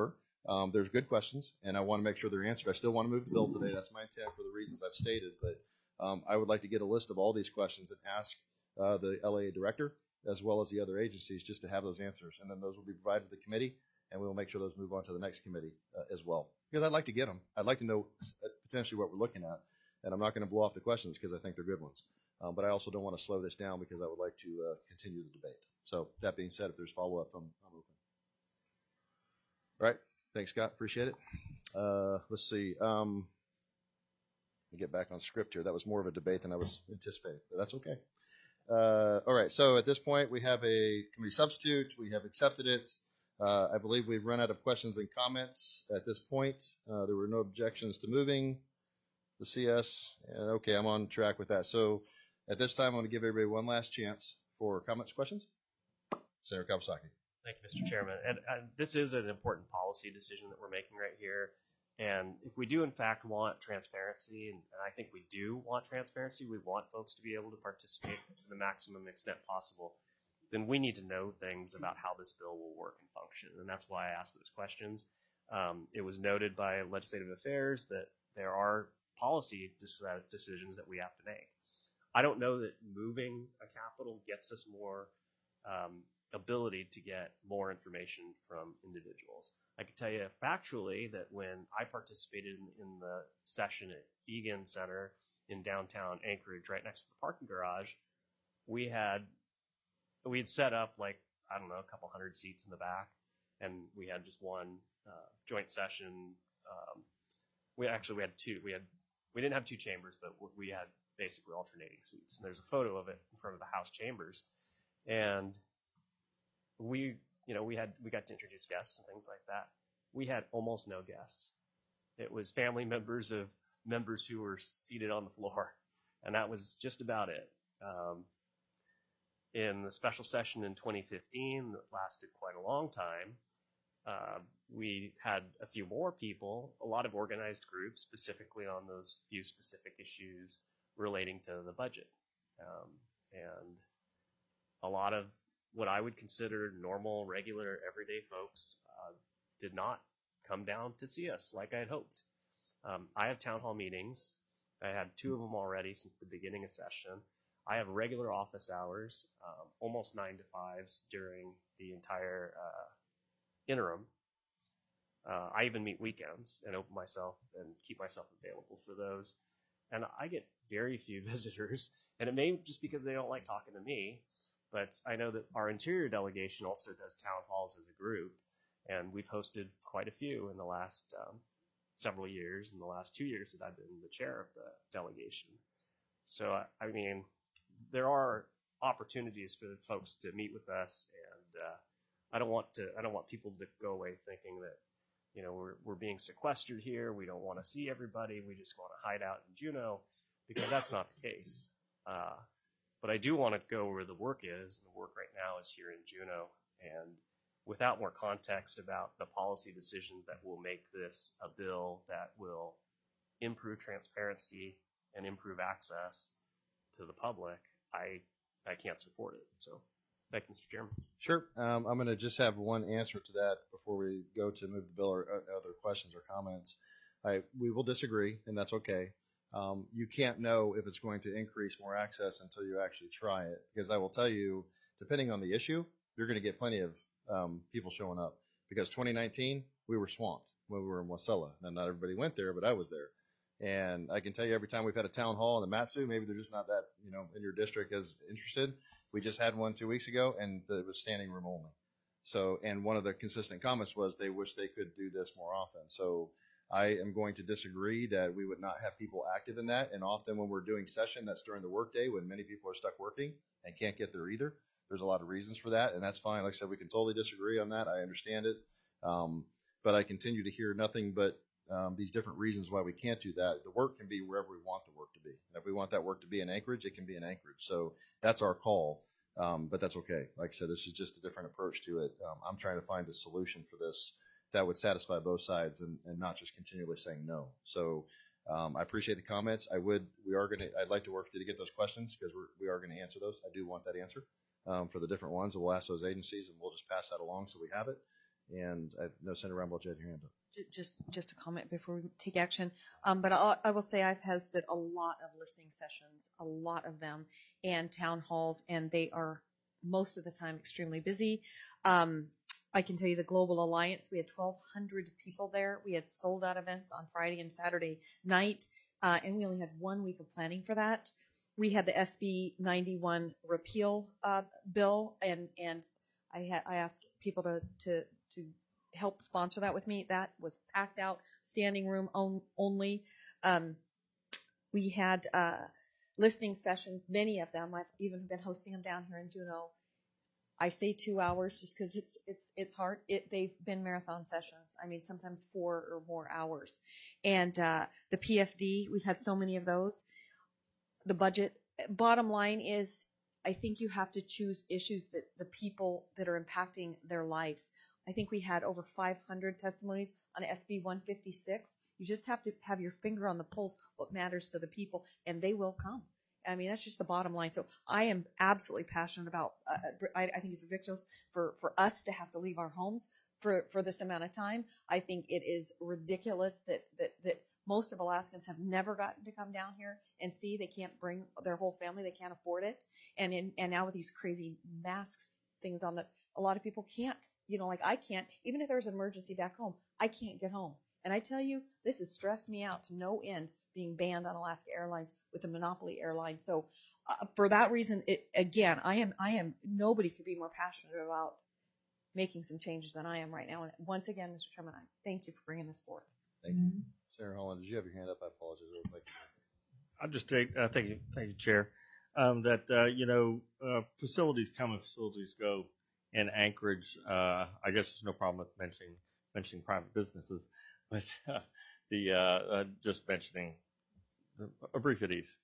Um, there's good questions, and I want to make sure they're answered. I still want to move the bill today. That's my intent for the reasons I've stated. But um, I would like to get a list of all these questions and ask uh, the L A director as well as the other agencies just to have those answers. And then those will be provided to the committee, and we will make sure those move on to the next committee uh, as well. Because I'd like to get them. I'd like to know potentially what we're looking at. And I'm not going to blow off the questions because I think they're good ones. Um, but I also don't want to slow this down because I would like to uh, continue the debate. So that being said, if there's follow-up, I'm, I'm open. All right. Thanks, Scott. Appreciate it. Uh, let's see. Um, let me get back on script here. That was more of a debate than I was anticipating, but that's okay. Uh, all right. So at this point, we have a committee substitute. We have accepted it. Uh, I believe we've run out of questions and comments at this point. Uh, there were no objections to moving the C S. And okay, I'm on track with that. So at this time, I'm going to give everybody one last chance for comments, questions. Senator Kawasaki. Thank you, Mister Chairman. And, and this is an important policy decision that we're making right here. And if we do, in fact, want transparency, and, and I think we do want transparency, we want folks to be able to participate to the maximum extent possible, then we need to know things about how this bill will work and function. And that's why I asked those questions. Um, it was noted by Legislative Affairs that there are policy decisions that we have to make. I don't know that moving a capital gets us more um, ability to get more information from individuals. I can tell you factually that when I participated in, in the session at Egan Center in downtown Anchorage, right next to the parking garage, we had we had set up like, I don't know, a couple hundred seats in the back, and we had just one uh, joint session. Um, we actually we had two. We had we didn't have two chambers, but we had basically alternating seats. And there's a photo of it in front of the House chambers, and we, you know, we had we got to introduce guests and things like that. We had almost no guests. It was family members of members who were seated on the floor, and that was just about it. Um, in the special session in twenty fifteen that lasted quite a long time, uh, we had a few more people, a lot of organized groups, specifically on those few specific issues relating to the budget. Um, and a lot of what I would consider normal, regular, everyday folks uh, did not come down to see us like I had hoped. Um, I have town hall meetings. I had two of them already since the beginning of session. I have regular office hours, um, almost nine to fives during the entire uh, interim. Uh, I even meet weekends and open myself and keep myself available for those. And I get very few visitors, and it may just because they don't like talking to me, but I know that our interior delegation also does town halls as a group, and we've hosted quite a few in the last um, several years, in the last two years that I've been the chair of the delegation. So, I, I mean, there are opportunities for folks to meet with us, and uh, I don't want to. I don't want people to go away thinking that, you know, we're we're being sequestered here. We don't want to see everybody. We just want to hide out in Juneau, because that's not the case. Uh, but I do want to go where the work is, and the work right now is here in Juneau. And without more context about the policy decisions that will make this a bill that will improve transparency and improve access to the public, I I can't support it. So, thank you, Mister Chairman. Sure. Um, I'm going to just have one answer to that before we go to move the bill or uh, other questions or comments. I, we will disagree, and that's okay. Um, you can't know if it's going to increase more access until you actually try it, because I will tell you, depending on the issue, you're going to get plenty of um, people showing up, because twenty nineteen, we were swamped when we were in Wasilla. Now, not everybody went there, but I was there. And I can tell you every time we've had a town hall in the Matsu, maybe they're just not that, you know, in your district as interested. We just had one two weeks ago, and it was standing room only. So, and one of the consistent comments was they wish they could do this more often. So I am going to disagree that we would not have people active in that. And often when we're doing session, that's during the workday when many people are stuck working and can't get there either. There's a lot of reasons for that, and that's fine. Like I said, we can totally disagree on that. I understand it. Um, but I continue to hear nothing but um, these different reasons why we can't do that. The work can be wherever we want the work to be. And if we want that work to be in Anchorage, it can be in Anchorage. So that's our call. Um, but that's okay. Like I said, this is just a different approach to it. Um, I'm trying to find a solution for this that would satisfy both sides and, and not just continually saying no. So um, I appreciate the comments. I would, we are going to, I'd like to work with you to get those questions, because we're, we are going to answer those. I do want that answer um, for the different ones. And we'll ask those agencies, and we'll just pass that along so we have it. And I know Senator Rambold, you had your hand up. Ju- Just, just a comment before we take action. Um, but I'll, I will say I've hosted a lot of listening sessions, a lot of them, and town halls, and they are most of the time extremely busy. Um, I can tell you the Global Alliance, we had twelve hundred people there. We had sold out events on Friday and Saturday night, uh, and we only had one week of planning for that. We had the S B ninety-one repeal uh, bill, and and I had I asked people to to to help sponsor that with me. That was packed out, standing room on, only. Um, we had uh, listening sessions, many of them. I've even been hosting them down here in Juneau. I say two hours just because it's it's it's hard. It, they've been marathon sessions. I mean, sometimes four or more hours. And uh, the P F D, we've had so many of those. The budget. Bottom line is, I think you have to choose issues that the people that are impacting their lives. I think we had over five hundred testimonies on S B one fifty-six. You just have to have your finger on the pulse, what matters to the people, and they will come. I mean, that's just the bottom line. So I am absolutely passionate about, uh, I, I think it's ridiculous for, for us to have to leave our homes for, for this amount of time. I think it is ridiculous that, that, that most of Alaskans have never gotten to come down here and see. They can't bring their whole family. They can't afford it. And in, and now with these crazy masks things on that, a lot of people can't, you know, like I can't, even if there's an emergency back home, I can't get home. And I tell you, this has stressed me out to no end, being banned on Alaska Airlines with a monopoly airline. So uh, for that reason, it, again, I am, I am, nobody could be more passionate about making some changes than I am right now. And once again, Mister Chairman, I thank you for bringing this forth. Thank you. Senator Holland, did you have your hand up? I apologize. Real quick. I'll just take, uh, thank you, thank you, Chair. Um, that, uh, you know, uh, facilities come and facilities go in Anchorage. Uh, I guess there's no problem with mentioning, mentioning private businesses, but, uh, the, uh, uh, just mentioning the, a brief at ease.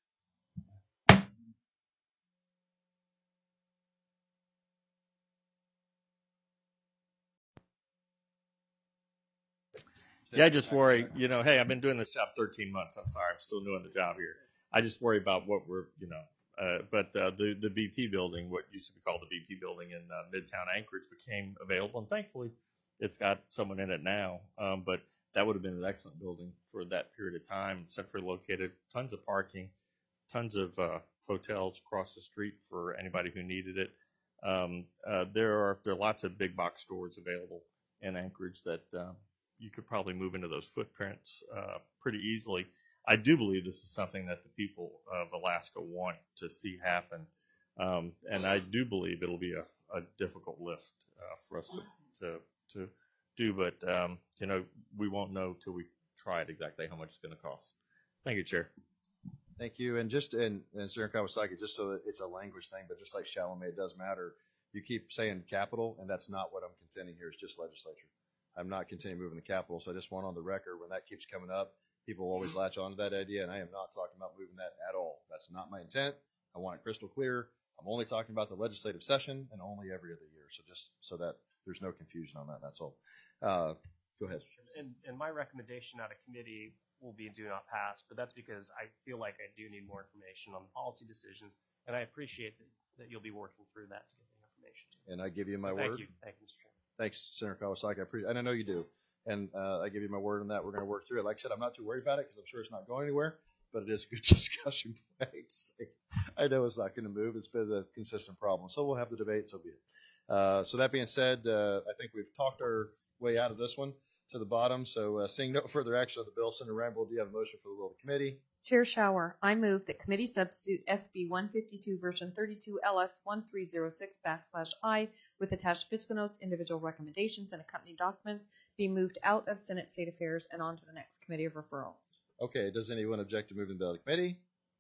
Yeah, I just worry, you know, hey, I've been doing this job thirteen months. I'm sorry, I'm still new in the job here. I just worry about what we're, you know, uh, but uh, the the B P building, what used to be called the B P building in uh, Midtown Anchorage, became available, and thankfully, it's got someone in it now. Um, but that would have been an excellent building for that period of time. Centrally located, tons of parking, tons of uh, hotels across the street for anybody who needed it. Um, uh, there are there are lots of big box stores available in Anchorage that. Uh, you could probably move into those footprints uh, pretty easily. I do believe this is something that the people of Alaska want to see happen. Um, and I do believe it'll be a, a difficult lift uh, for us to, to, to do. But, um, you know, we won't know till we try it exactly how much it's going to cost. Thank you, Chair. Thank you. And just, and, and Senator Kawasaki, just so that it's a language thing, but just like Chalamet, it does matter. You keep saying capital, and that's not what I'm contending here. It's just legislature. I'm not continuing moving the capital, so I just want on the record, when that keeps coming up, people will always latch on to that idea, and I am not talking about moving that at all. That's not my intent. I want it crystal clear. I'm only talking about the legislative session and only every other year, so just so that there's no confusion on that, that's all. Uh, go ahead. And, and my recommendation out of committee will be do not pass, but that's because I feel like I do need more information on the policy decisions, and I appreciate that, that you'll be working through that to get the information. And I give you my so word. Thank you. Thank you, Mister Chairman. Thanks, Senator Kawasaki. I appreciate, and I know you do. And uh, I give you my word on that. We're going to work through it. Like I said, I'm not too worried about it because I'm sure it's not going anywhere, but it is a good discussion point. I know it's not going to move. It's been a consistent problem. So we'll have the debate. So be it. Uh, so that being said, uh, I think we've talked our way out of this one to the bottom. So uh, seeing no further action on the bill, Senator Rambold, do you have a motion for the will of the committee? Chair Shower, I move that committee substitute S B one fifty-two version thirty-two L S one three zero six backslash I with attached fiscal notes, individual recommendations, and accompanying documents be moved out of Senate State Affairs and on to the next committee of referral. Okay. Does anyone object to moving the bill to committee?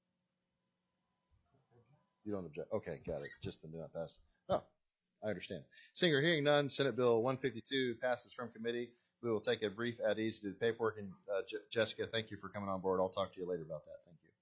You don't object. Okay. Got it. Just the do not pass. Oh, I understand. Seeing or hearing none, Senate Bill one fifty-two passes from committee. We will take a brief at ease to do the paperwork. And uh, J- Jessica, thank you for coming on board. I'll talk to you later about that. Thank you.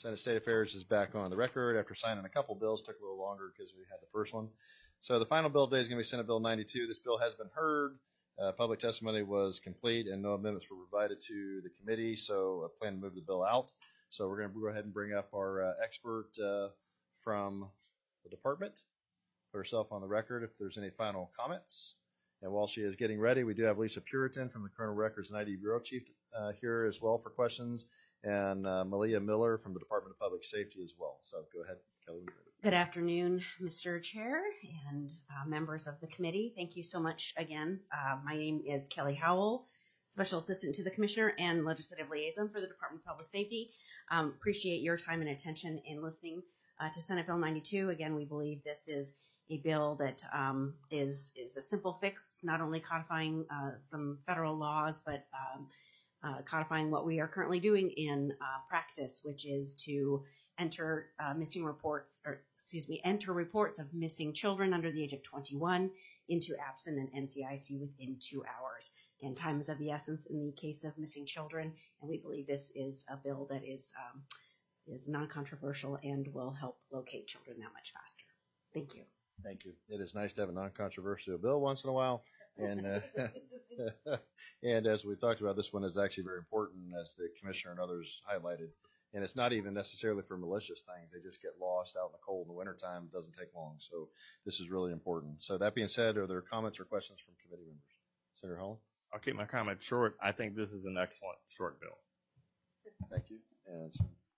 Senate State Affairs is back on the record after signing a couple bills. Took a little longer because we had the first one. So the final bill today is going to be Senate Bill ninety-two. This bill has been heard. Uh, public testimony was complete and no amendments were provided to the committee. So I plan to move the bill out. So we're going to go ahead and bring up our uh, expert uh, from the department. Put herself on the record if there's any final comments. And while she is getting ready, we do have Lisa Puritan from the Criminal Records and I D Bureau Chief uh, here as well for questions, and uh, Malia Miller from the Department of Public Safety as well. So go ahead, Kelly. Good afternoon, Mister Chair and uh, members of the committee. Thank you so much again. Uh, my name is Kelly Howell, Special Assistant to the Commissioner and Legislative Liaison for the Department of Public Safety. Um, appreciate your time and attention in listening uh, to Senate Bill ninety-two. Again, we believe this is a bill that um, is is a simple fix, not only codifying uh, some federal laws, but um, uh, codifying what we are currently doing in uh, practice, which is to enter uh, missing reports, or excuse me, enter reports of missing children under the age of twenty-one into APSIN and N C I C within two hours. Again, time is of the essence in the case of missing children, and we believe this is a bill that is um, is non-controversial and will help locate children that much faster. Thank you. Thank you. It is nice to have a non-controversial bill once in a while. And uh, and as we talked about, this one is actually very important, as the commissioner and others highlighted. And it's not even necessarily for malicious things. They just get lost out in the cold in the wintertime. It doesn't take long. So this is really important. So that being said, are there comments or questions from committee members? Senator Holland? I'll keep my comment short. I think this is an excellent short bill. Thank you. And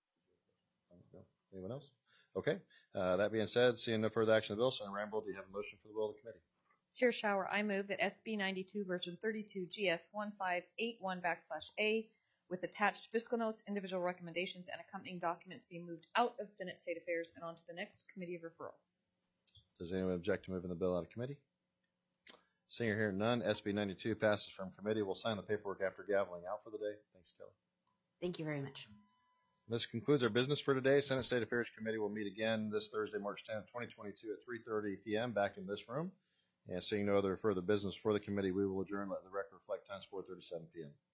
anyone else? Okay. Uh, that being said, seeing no further action on the bill, Senator Ramble, do you have a motion for the will of the committee? Chair Shower, I move that S B ninety-two version thirty-two G S one five eight one backslash A with attached fiscal notes, individual recommendations, and accompanying documents be moved out of Senate State Affairs and onto the next committee of referral. Does anyone object to moving the bill out of committee? Seeing or hearing none, S B ninety-two passes from committee. We'll sign the paperwork after gaveling out for the day. Thanks, Kelly. Thank you very much. This concludes our business for today. Senate State Affairs Committee will meet again this Thursday, March tenth, twenty twenty-two at three thirty p m back in this room. And seeing no other further business for the committee, we will adjourn. Let the record reflect times four thirty-seven p m